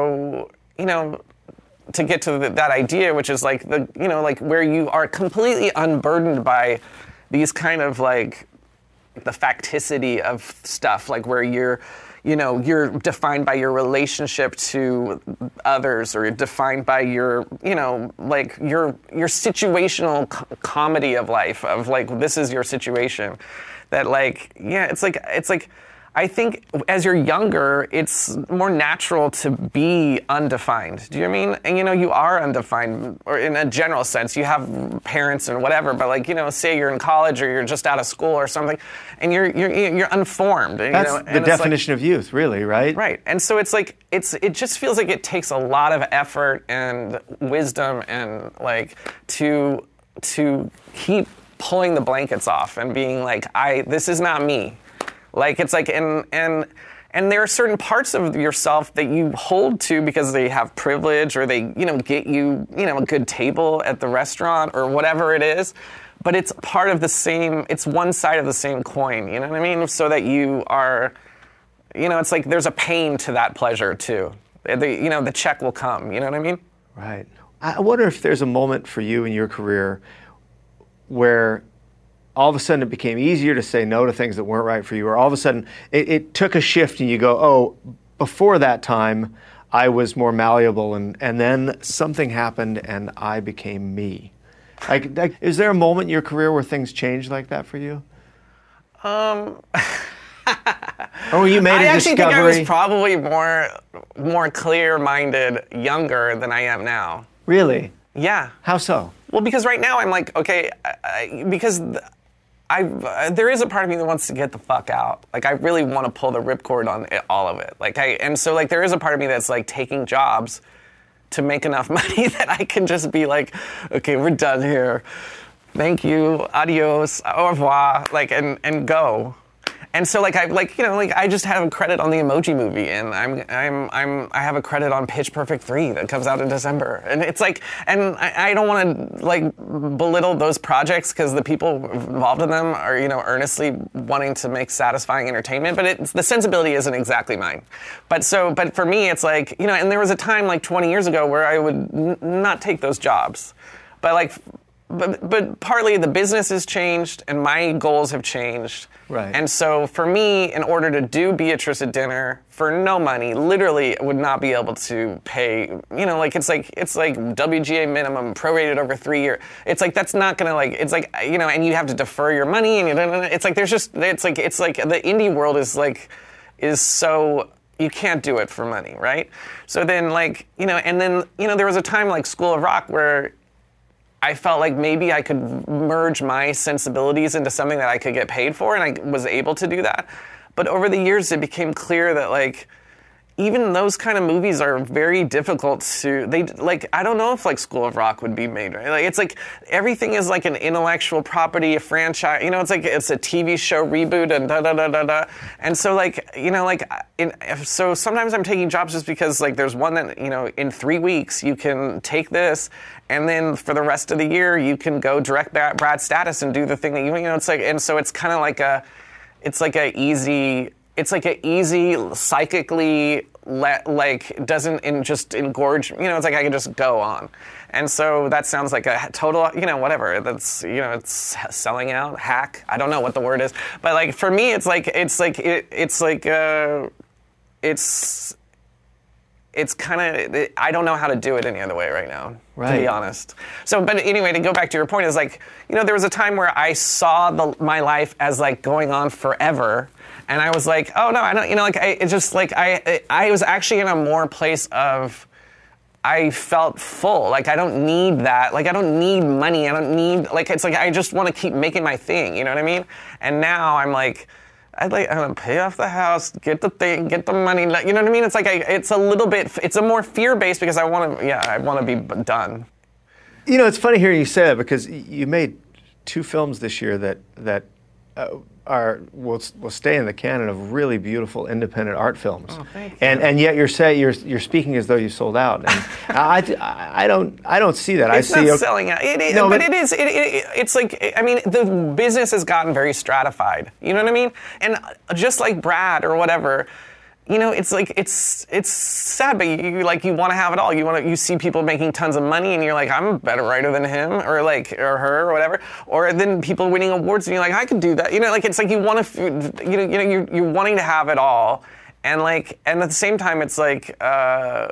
so you know to get to the, that idea, which is like the you know like where you are completely unburdened by these kind of like the facticity of stuff, like where you're. You know, you're defined by your relationship to others, or you're defined by your, you know, like your your situational co- comedy of life, of like, this is your situation. That like, yeah, it's like, it's like, I think as you're younger, it's more natural to be undefined. Do you know what I mean? And you know, you are undefined, or in a general sense, you have parents and whatever, but like, you know, say you're in college or you're just out of school or something, and you're you're you're unformed. That's you know? the definition like, of youth, really, right? Right. And so it's like, it's it just feels like it takes a lot of effort and wisdom and like to to keep pulling the blankets off and being like, I this is not me. Like, it's like, and, and, and there are certain parts of yourself that you hold to because they have privilege or they, you know, get you, you know, a good table at the restaurant or whatever it is. But it's part of the same, it's one side of the same coin, you know what I mean? So that you are, you know, it's like there's a pain to that pleasure too. The, you know, the check will come, you know what I mean? Right. I wonder if there's a moment for you in your career where all of a sudden it became easier to say no to things that weren't right for you, or all of a sudden it, it took a shift and you go, oh, before that time I was more malleable, and, and then something happened and I became me. Like, like, is there a moment in your career where things changed like that for you? Um, or you made I a actually discovery? think I was probably more, more clear-minded younger than I am now. Really? Yeah. How so? Well, because right now I'm like, okay, I, I, because th- I uh, there is a part of me that wants to get the fuck out. Like, I really want to pull the ripcord on it, all of it. Like, I and so like there is a part of me that's like taking jobs to make enough money that I can just be like, okay, we're done here. Thank you, adios, au revoir, like, and, and go. And so, like, I like you know, like I just have a credit on the Emoji Movie, and I'm I'm I'm I have a credit on Pitch Perfect three that comes out in December, and it's like, and I, I don't want to like belittle those projects because the people involved in them are you know earnestly wanting to make satisfying entertainment, but it's, the sensibility isn't exactly mine. But so, but for me, it's like you know, and there was a time like twenty years ago where I would n- not take those jobs, but like. But but partly the business has changed and my goals have changed. Right. And so for me, in order to do Beatrice at Dinner for no money, literally would not be able to pay, you know, like it's like it's like W G A minimum prorated over three years. It's like that's not gonna like it's like you know, and you have to defer your money and you don't it's like there's just it's like it's like the indie world is like is so you can't do it for money, right? So then like, you know, and then, you know, there was a time like School of Rock where I felt like maybe I could merge my sensibilities into something that I could get paid for, and I was able to do that. But over the years, it became clear that, like, even those kind of movies are very difficult to, they, like, I don't know if, like, School of Rock would be made, right? Like, it's like, everything is like an intellectual property, a franchise, you know, it's like, it's a T V show reboot and da-da-da-da-da. And so, like, you know, like, in, so sometimes I'm taking jobs just because, like, there's one that, you know, in three weeks, you can take this, and then for the rest of the year, you can go direct Brad Status and do the thing that you, you know, it's like, and so it's kind of like a, it's like a easy, it's like a easy, psychically, let, like, doesn't in, just engorge, you know, it's like I can just go on. And so that sounds like a total, you know, whatever, that's, you know, it's selling out, hack, I don't know what the word is. But, like, for me, it's like, it's like, it, it's like, uh, it's, it's kind of, I don't know how to do it any other way right now, right. to be honest. So, but anyway, to go back to your point, is like, you know, there was a time where I saw the, my life as like going on forever, and I was like, oh no, I don't, you know, like, I, it's just like, I, I was actually in a more place of, I felt full, like I don't need that, like I don't need money, I don't need, like, it's like, I just want to keep making my thing, you know what I mean? And now I'm like, I'd like, I'm gonna pay off the house, get the thing, get the money. You know what I mean? It's like, I, it's a little bit, it's a more fear-based because I want to, yeah, I want to be done. You know, it's funny hearing you say that because you made two films this year that that uh, are will will stay in the canon of really beautiful independent art films. Oh, thank you. And and yet you're saying you're you're speaking as though you sold out. And I, I I don't I don't see that. It's I see not okay, selling out. It, it, no, but, but it is. It, it, it's like, I mean, the business has gotten very stratified. You know what I mean? And just like Brad or whatever. You know, it's like, it's it's sad, but you like you want to have it all. You want to, you see people making tons of money, and you're like, I'm a better writer than him, or like, or her, or whatever. Or then people winning awards, and you're like, I could do that. You know, like it's like you want to, you know, you know, you're, you're wanting to have it all, and like, and at the same time, it's like, uh,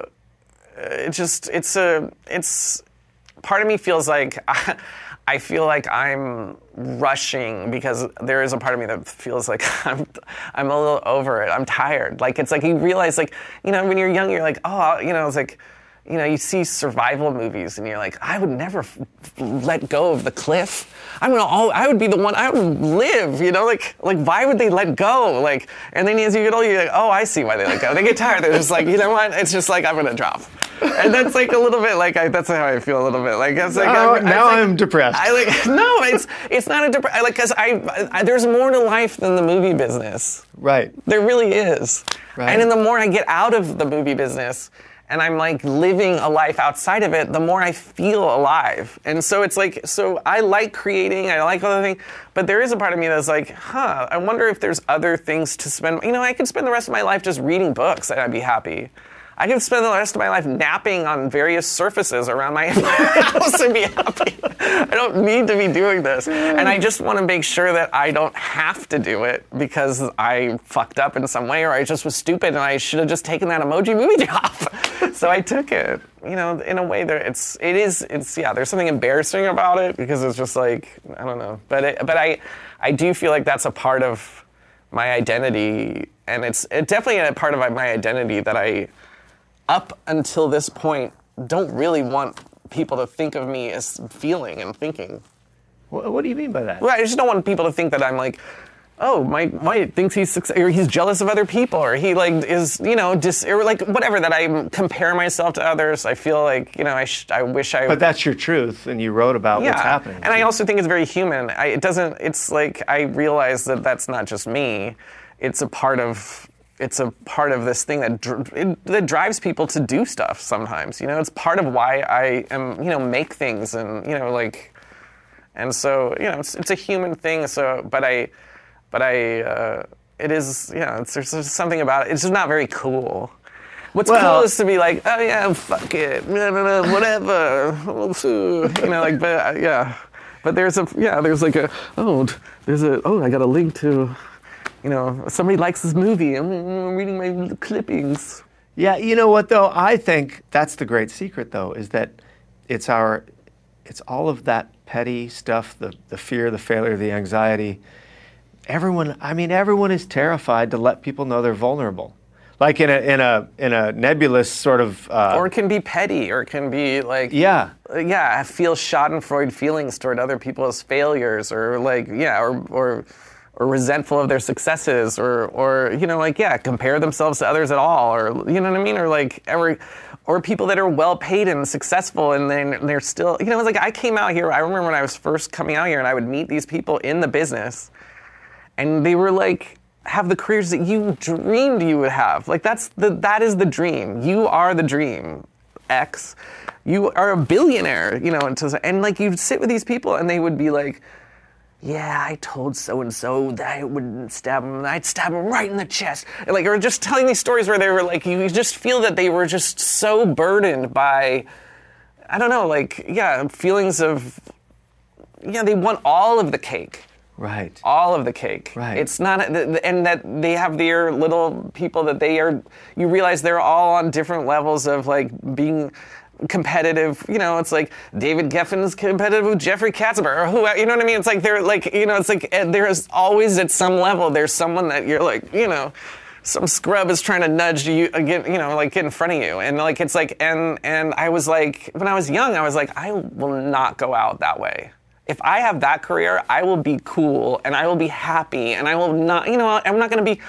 it's just, it's a, it's. Part of me feels like. I, I feel like I'm rushing because there is a part of me that feels like I'm I'm a little over it. I'm tired. Like, it's like you realize, like, you know, when you're young, you're like, oh, you know, it's like, you know, you see survival movies and you're like, I would never f- let go of the cliff. I'm gonna, all, I would be the one, I would live, you know, like, like why would they let go? Like, and then as you get older, you're like, oh, I see why they let go. They get tired. They're just like, you know what? It's just like, I'm gonna drop. And that's like a little bit like, I, that's how I feel a little bit. Like, it's like, now, I'm, now like, I'm depressed. I like, no, it's it's not a depression. Like, cause I, I, there's more to life than the movie business. Right. There really is. Right. And then the more I get out of the movie business, and I'm like living a life outside of it, the more I feel alive. And so it's like, so I like creating, I like other things, but there is a part of me that's like, huh, I wonder if there's other things to spend. You know, I could spend the rest of my life just reading books and I'd be happy. I could spend the rest of my life napping on various surfaces around my house and be happy. I don't need to be doing this. And I just want to make sure that I don't have to do it because I fucked up in some way or I just was stupid and I should have just taken that Emoji Movie job. So I took it. You know, in a way, there it's it is it's yeah. There's something embarrassing about it because it's just like, I don't know. But it, but I I do feel like that's a part of my identity, and it's it definitely a part of my identity that I, up until this point, don't really want people to think of me as feeling and thinking. What, what do you mean by that? Well, I just don't want people to think that I'm like, oh, my wife thinks he's success, or he's jealous of other people, or he like is, you know, dis, or like whatever, that I compare myself to others. I feel like, you know, I sh- I wish I. But that's your truth, and you wrote about yeah. what's happening. And I also think it's very human. I, it doesn't. It's like I realize that that's not just me. It's a part of. It's a part of this thing that dr- it, that drives people to do stuff. Sometimes, you know, it's part of why I am, you know, make things, and you know, like, and so you know, it's it's a human thing. So, but I. But I, uh, it is, yeah, it's, there's, there's something about it. It's just not very cool. What's well, cool is to be like, oh yeah, fuck it, whatever, you know, like, but uh, yeah. But there's a, yeah, there's like a, oh, there's a, oh, I got a link to, you know, somebody likes this movie. I'm, I'm reading my clippings. Yeah, you know what though? I think that's the great secret though, is that it's our, it's all of that petty stuff, the, the fear, the failure, the anxiety. Everyone, I mean, everyone is terrified to let people know they're vulnerable. Like in a in a in a nebulous sort of. Uh, or it can be petty, or it can be like. Yeah. Yeah, I feel Schadenfreude feelings toward other people's failures, or like yeah, or or or resentful of their successes, or or you know like yeah, compare themselves to others at all, or you know what I mean, or like every. Or people that are well paid and successful, and then they're still, you know, it's like I came out here. I remember when I was first coming out here, and I would meet these people in the business. And they were like, have the careers that you dreamed you would have. Like that's the that is the dream. You are the dream, X. You are a billionaire, you know. And, to, and like you'd sit with these people, and they would be like, yeah, I told so and so that I wouldn't stab him. I'd stab him right in the chest. And like, or just telling these stories where they were like, you just feel that they were just so burdened by, I don't know, like yeah, feelings of, yeah, they want all of the cake. Right. All of the cake. Right. It's not, and that they have their little people that they are, you realize they're all on different levels of like being competitive. You know, it's like David Geffen's competitive with Jeffrey Katzenberg, or who, you know what I mean? It's like they're like, you know, it's like there's always at some level, there's someone that you're like, you know, some scrub is trying to nudge you, get, you know, like get in front of you. And like, it's like, and, and I was like, when I was young, I was like, I will not go out that way. If I have that career, I will be cool, and I will be happy, and I will not, you know, I'm not going to be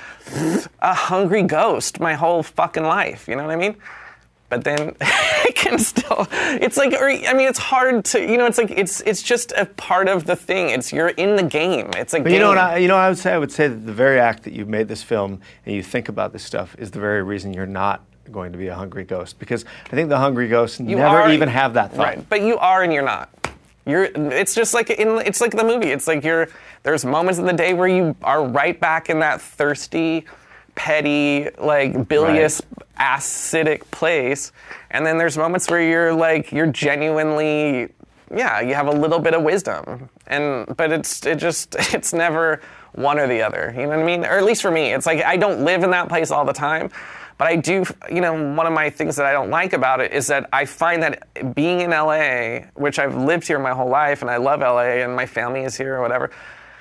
a hungry ghost my whole fucking life, you know what I mean? But then I can still, it's like, or, I mean, it's hard to, you know, it's like, it's it's just a part of the thing. It's, you're in the game. It's a but game. you know what I, you know what I would say? I would say that the very act that you made this film and you think about this stuff is the very reason you're not going to be a hungry ghost. Because I think the hungry ghosts You never are, even have that thought. Right, but you are and you're not. You're, it's just like in, it's like the movie. It's like you're, there's moments in the day where you are right back in that thirsty, petty, like bilious, right. acidic place. And then there's moments where you're like, you're genuinely, yeah, you have a little bit of wisdom. And, but it's, it just, it's never one or the other. You know what I mean? Or at least for me, it's like, I don't live in that place all the time. But I do, you know, one of my things that I don't like about it is that I find that being in L A, which I've lived here my whole life, and I love L A, and my family is here or whatever,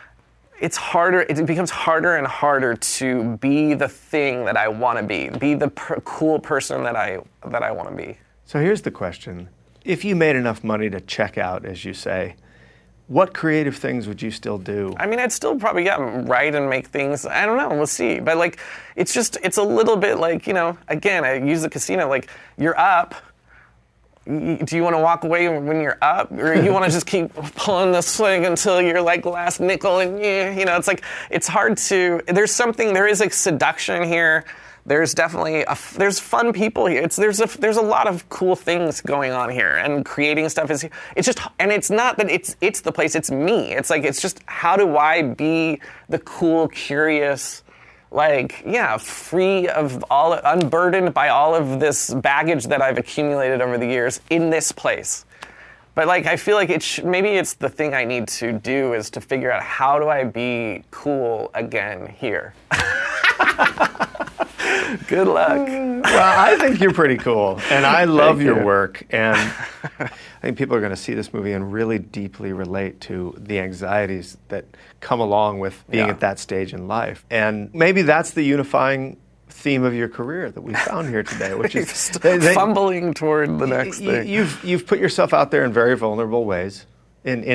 it's harder, it becomes harder and harder to be the thing that I want to be, be the per- cool person that I that I want to be. So here's the question. If you made enough money to check out, as you say, what creative things would you still do? I mean, I'd still probably, yeah, write and make things. I don't know. We'll see. But, like, it's just, it's a little bit like, you know, again, I use the casino. Like, you're up. Do you want to walk away when you're up? Or you want to just keep pulling the swing until you're, like, last nickel? And, you know, it's like, it's hard to, there's something, there is a seduction here. There's definitely a, there's fun people here. It's there's a there's a lot of cool things going on here, and creating stuff is it's just and it's not that it's it's the place. It's me. It's like it's just how do I be the cool, curious, like yeah, free of all, unburdened by all of this baggage that I've accumulated over the years in this place. But like I feel like it sh- maybe it's the thing I need to do is to figure out how do I be cool again here. Good luck. Well, I think you're pretty cool, and I love Thank your you. work, and I think people are going to see this movie and really deeply relate to the anxieties that come along with being Yeah. at that stage in life. And maybe that's the unifying theme of your career that we found here today, which is they, they, fumbling toward the next you, thing. You've you've put yourself out there in very vulnerable ways, in in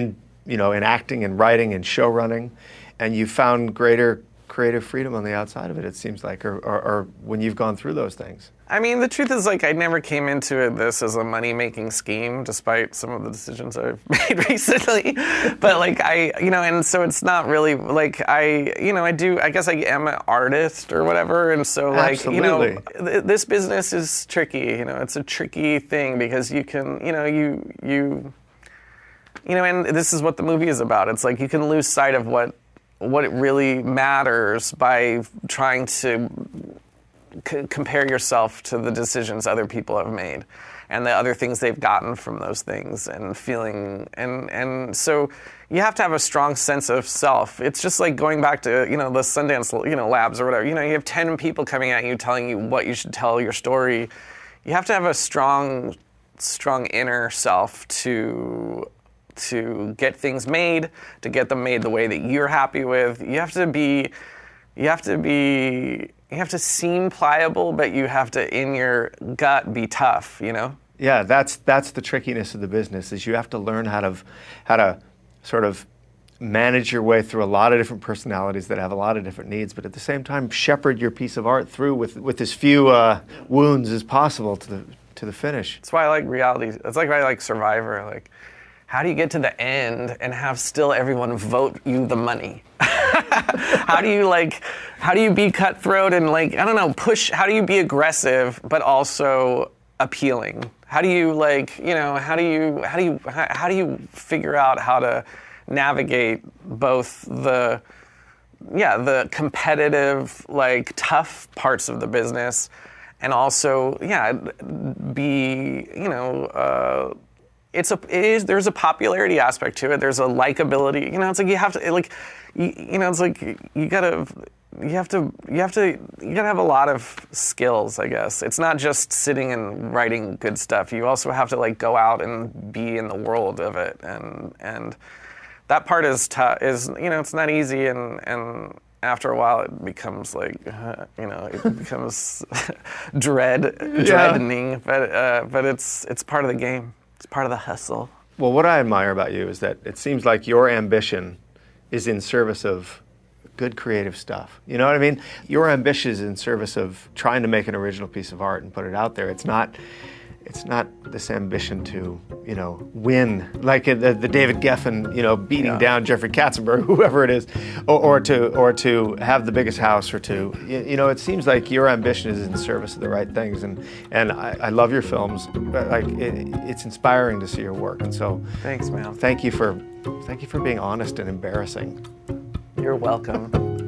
you know, in acting and writing and show running, and you found greater creative freedom on the outside of it, it seems like, or, or, or when you've gone through those things. I mean, the truth is, like, I never came into it, this as a money-making scheme, despite some of the decisions I've made recently. But, like, I, you know, and so it's not really, like, I, you know, I do, I guess I am an artist or whatever, and so, like, Absolutely. you know, th- this business is tricky, you know, it's a tricky thing because you can, you know, you, you, you know, and this is what the movie is about. It's like you can lose sight of what, what it really matters by trying to C- compare yourself to the decisions other people have made and the other things they've gotten from those things and feeling and and so you have to have a strong sense of self. It's just like going back to, you know, the Sundance, you know, labs or whatever. You know, you have ten people coming at you telling you what you should tell your story. You have to have a strong strong inner self to to get things made, to get them made the way that you're happy with. You have to be you have to be You have to seem pliable, but you have to, in your gut, be tough, you know? Yeah, that's that's the trickiness of the business, is you have to learn how to how to sort of manage your way through a lot of different personalities that have a lot of different needs, but at the same time shepherd your piece of art through with with as few uh, wounds as possible to the to the finish. That's why I like reality. That's like why I like Survivor. Like, how do you get to the end and have still everyone vote you the money? How do you like, how do you be cutthroat and like, I don't know, push, how do you be aggressive but also appealing? How do you like, you know, how do you, how do you, how, how do you figure out how to navigate both the, yeah, the competitive, like tough parts of the business and also, yeah, be, you know, uh, It's a, it is, there's a popularity aspect to it. There's a likability, you know, it's like you have to, like, you, you know, it's like you gotta, you have to, you have to, you gotta have a lot of skills, I guess. It's not just sitting and writing good stuff. You also have to, like, go out and be in the world of it. And, and that part is tough, is, you know, it's not easy. And, and after a while it becomes like, uh, you know, it becomes dread, yeah. dreadening, but, uh, but it's, it's part of the game. It's part of the hustle. Well, what I admire about you is that it seems like your ambition is in service of good creative stuff. You know what I mean? Your ambition is in service of trying to make an original piece of art and put it out there. It's not, it's not this ambition to, you know, win, like the, the David Geffen, you know, beating yeah. down Jeffrey Katzenberg, whoever it is, or, or to or to have the biggest house, or to, you, you know, it seems like your ambition is in service of the right things, and and I, I love your films. Like it, it's inspiring to see your work, and so thanks, man. Thank you for thank you for being honest and embarrassing. You're welcome.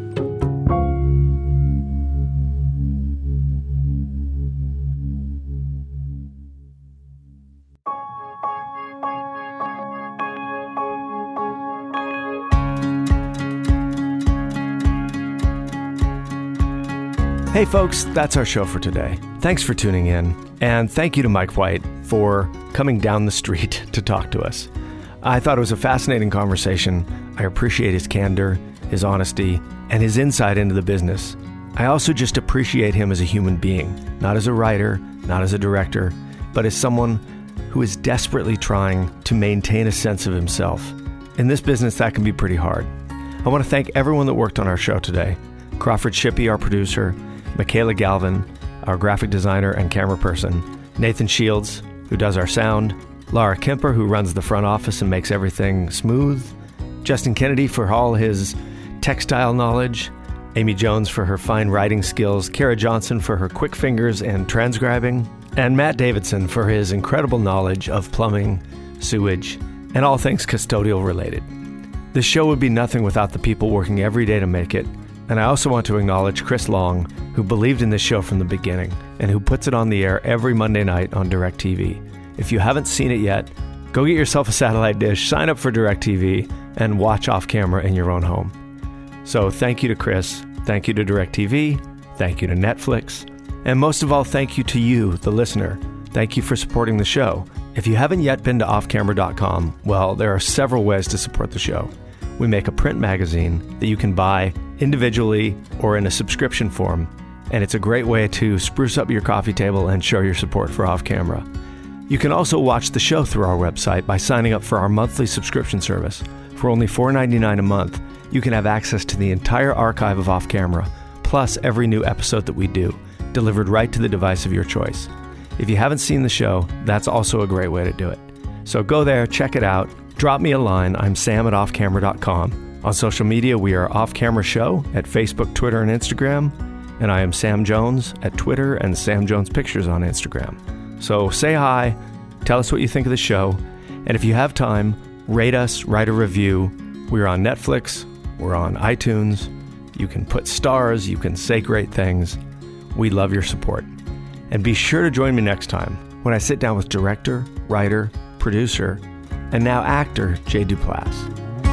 Hey folks, that's our show for today. Thanks for tuning in, and thank you to Mike White for coming down the street to talk to us. I thought it was a fascinating conversation. I appreciate his candor, his honesty, and his insight into the business. I also just appreciate him as a human being, not as a writer, not as a director, but as someone who is desperately trying to maintain a sense of himself. In this business, that can be pretty hard. I want to thank everyone that worked on our show today. Crawford Shippey, our producer, Michaela Galvin, our graphic designer and camera person, Nathan Shields, who does our sound, Laura Kemper, who runs the front office and makes everything smooth, Justin Kennedy for all his textile knowledge, Amy Jones for her fine writing skills, Kara Johnson for her quick fingers and transcribing, and Matt Davidson for his incredible knowledge of plumbing, sewage, and all things custodial related. This show would be nothing without the people working every day to make it. And I also want to acknowledge Chris Long, who believed in this show from the beginning and who puts it on the air every Monday night on DirecTV. If you haven't seen it yet, go get yourself a satellite dish, sign up for DirecTV, and watch off camera in your own home. So thank you to Chris, thank you to DirecTV, thank you to Netflix, and most of all, thank you to you, the listener. Thank you for supporting the show. If you haven't yet been to off camera dot com, well, there are several ways to support the show. We make a print magazine that you can buy individually or in a subscription form, and it's a great way to spruce up your coffee table and show your support for Off Camera. You can also watch the show through our website by signing up for our monthly subscription service. For only four dollars and ninety-nine cents a month, you can have access to the entire archive of Off Camera, plus every new episode that we do, delivered right to the device of your choice. If you haven't seen the show, that's also a great way to do it. So go there, check it out, drop me a line. I'm Sam at off camera dot com. On social media, we are Off Camera Show at Facebook, Twitter, and Instagram. And I am Sam Jones at Twitter and Sam Jones Pictures on Instagram. So say hi, tell us what you think of the show, and if you have time, rate us, write a review. We're on Netflix, we're on iTunes. You can put stars, you can say great things. We love your support. And be sure to join me next time when I sit down with director, writer, producer, and now actor Jay Duplass.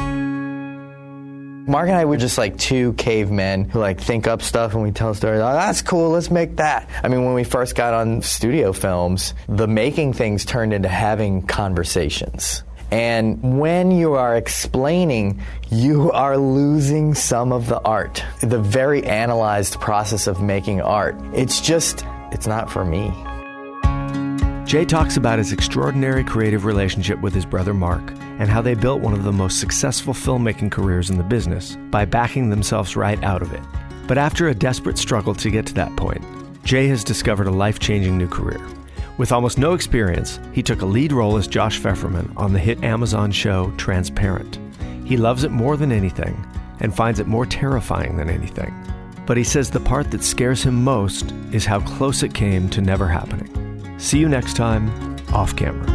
Mark and I were just like two cavemen who like think up stuff and we tell stories. Oh, that's cool, let's make that. I mean, when we first got on studio films, the making things turned into having conversations. And when you are explaining, you are losing some of the art. The very analyzed process of making art. It's just, it's not for me. Jay talks about his extraordinary creative relationship with his brother Mark and how they built one of the most successful filmmaking careers in the business by backing themselves right out of it. But after a desperate struggle to get to that point, Jay has discovered a life-changing new career. With almost no experience, he took a lead role as Josh Pfefferman on the hit Amazon show Transparent. He loves it more than anything and finds it more terrifying than anything. But he says the part that scares him most is how close it came to never happening. See you next time, Off Camera.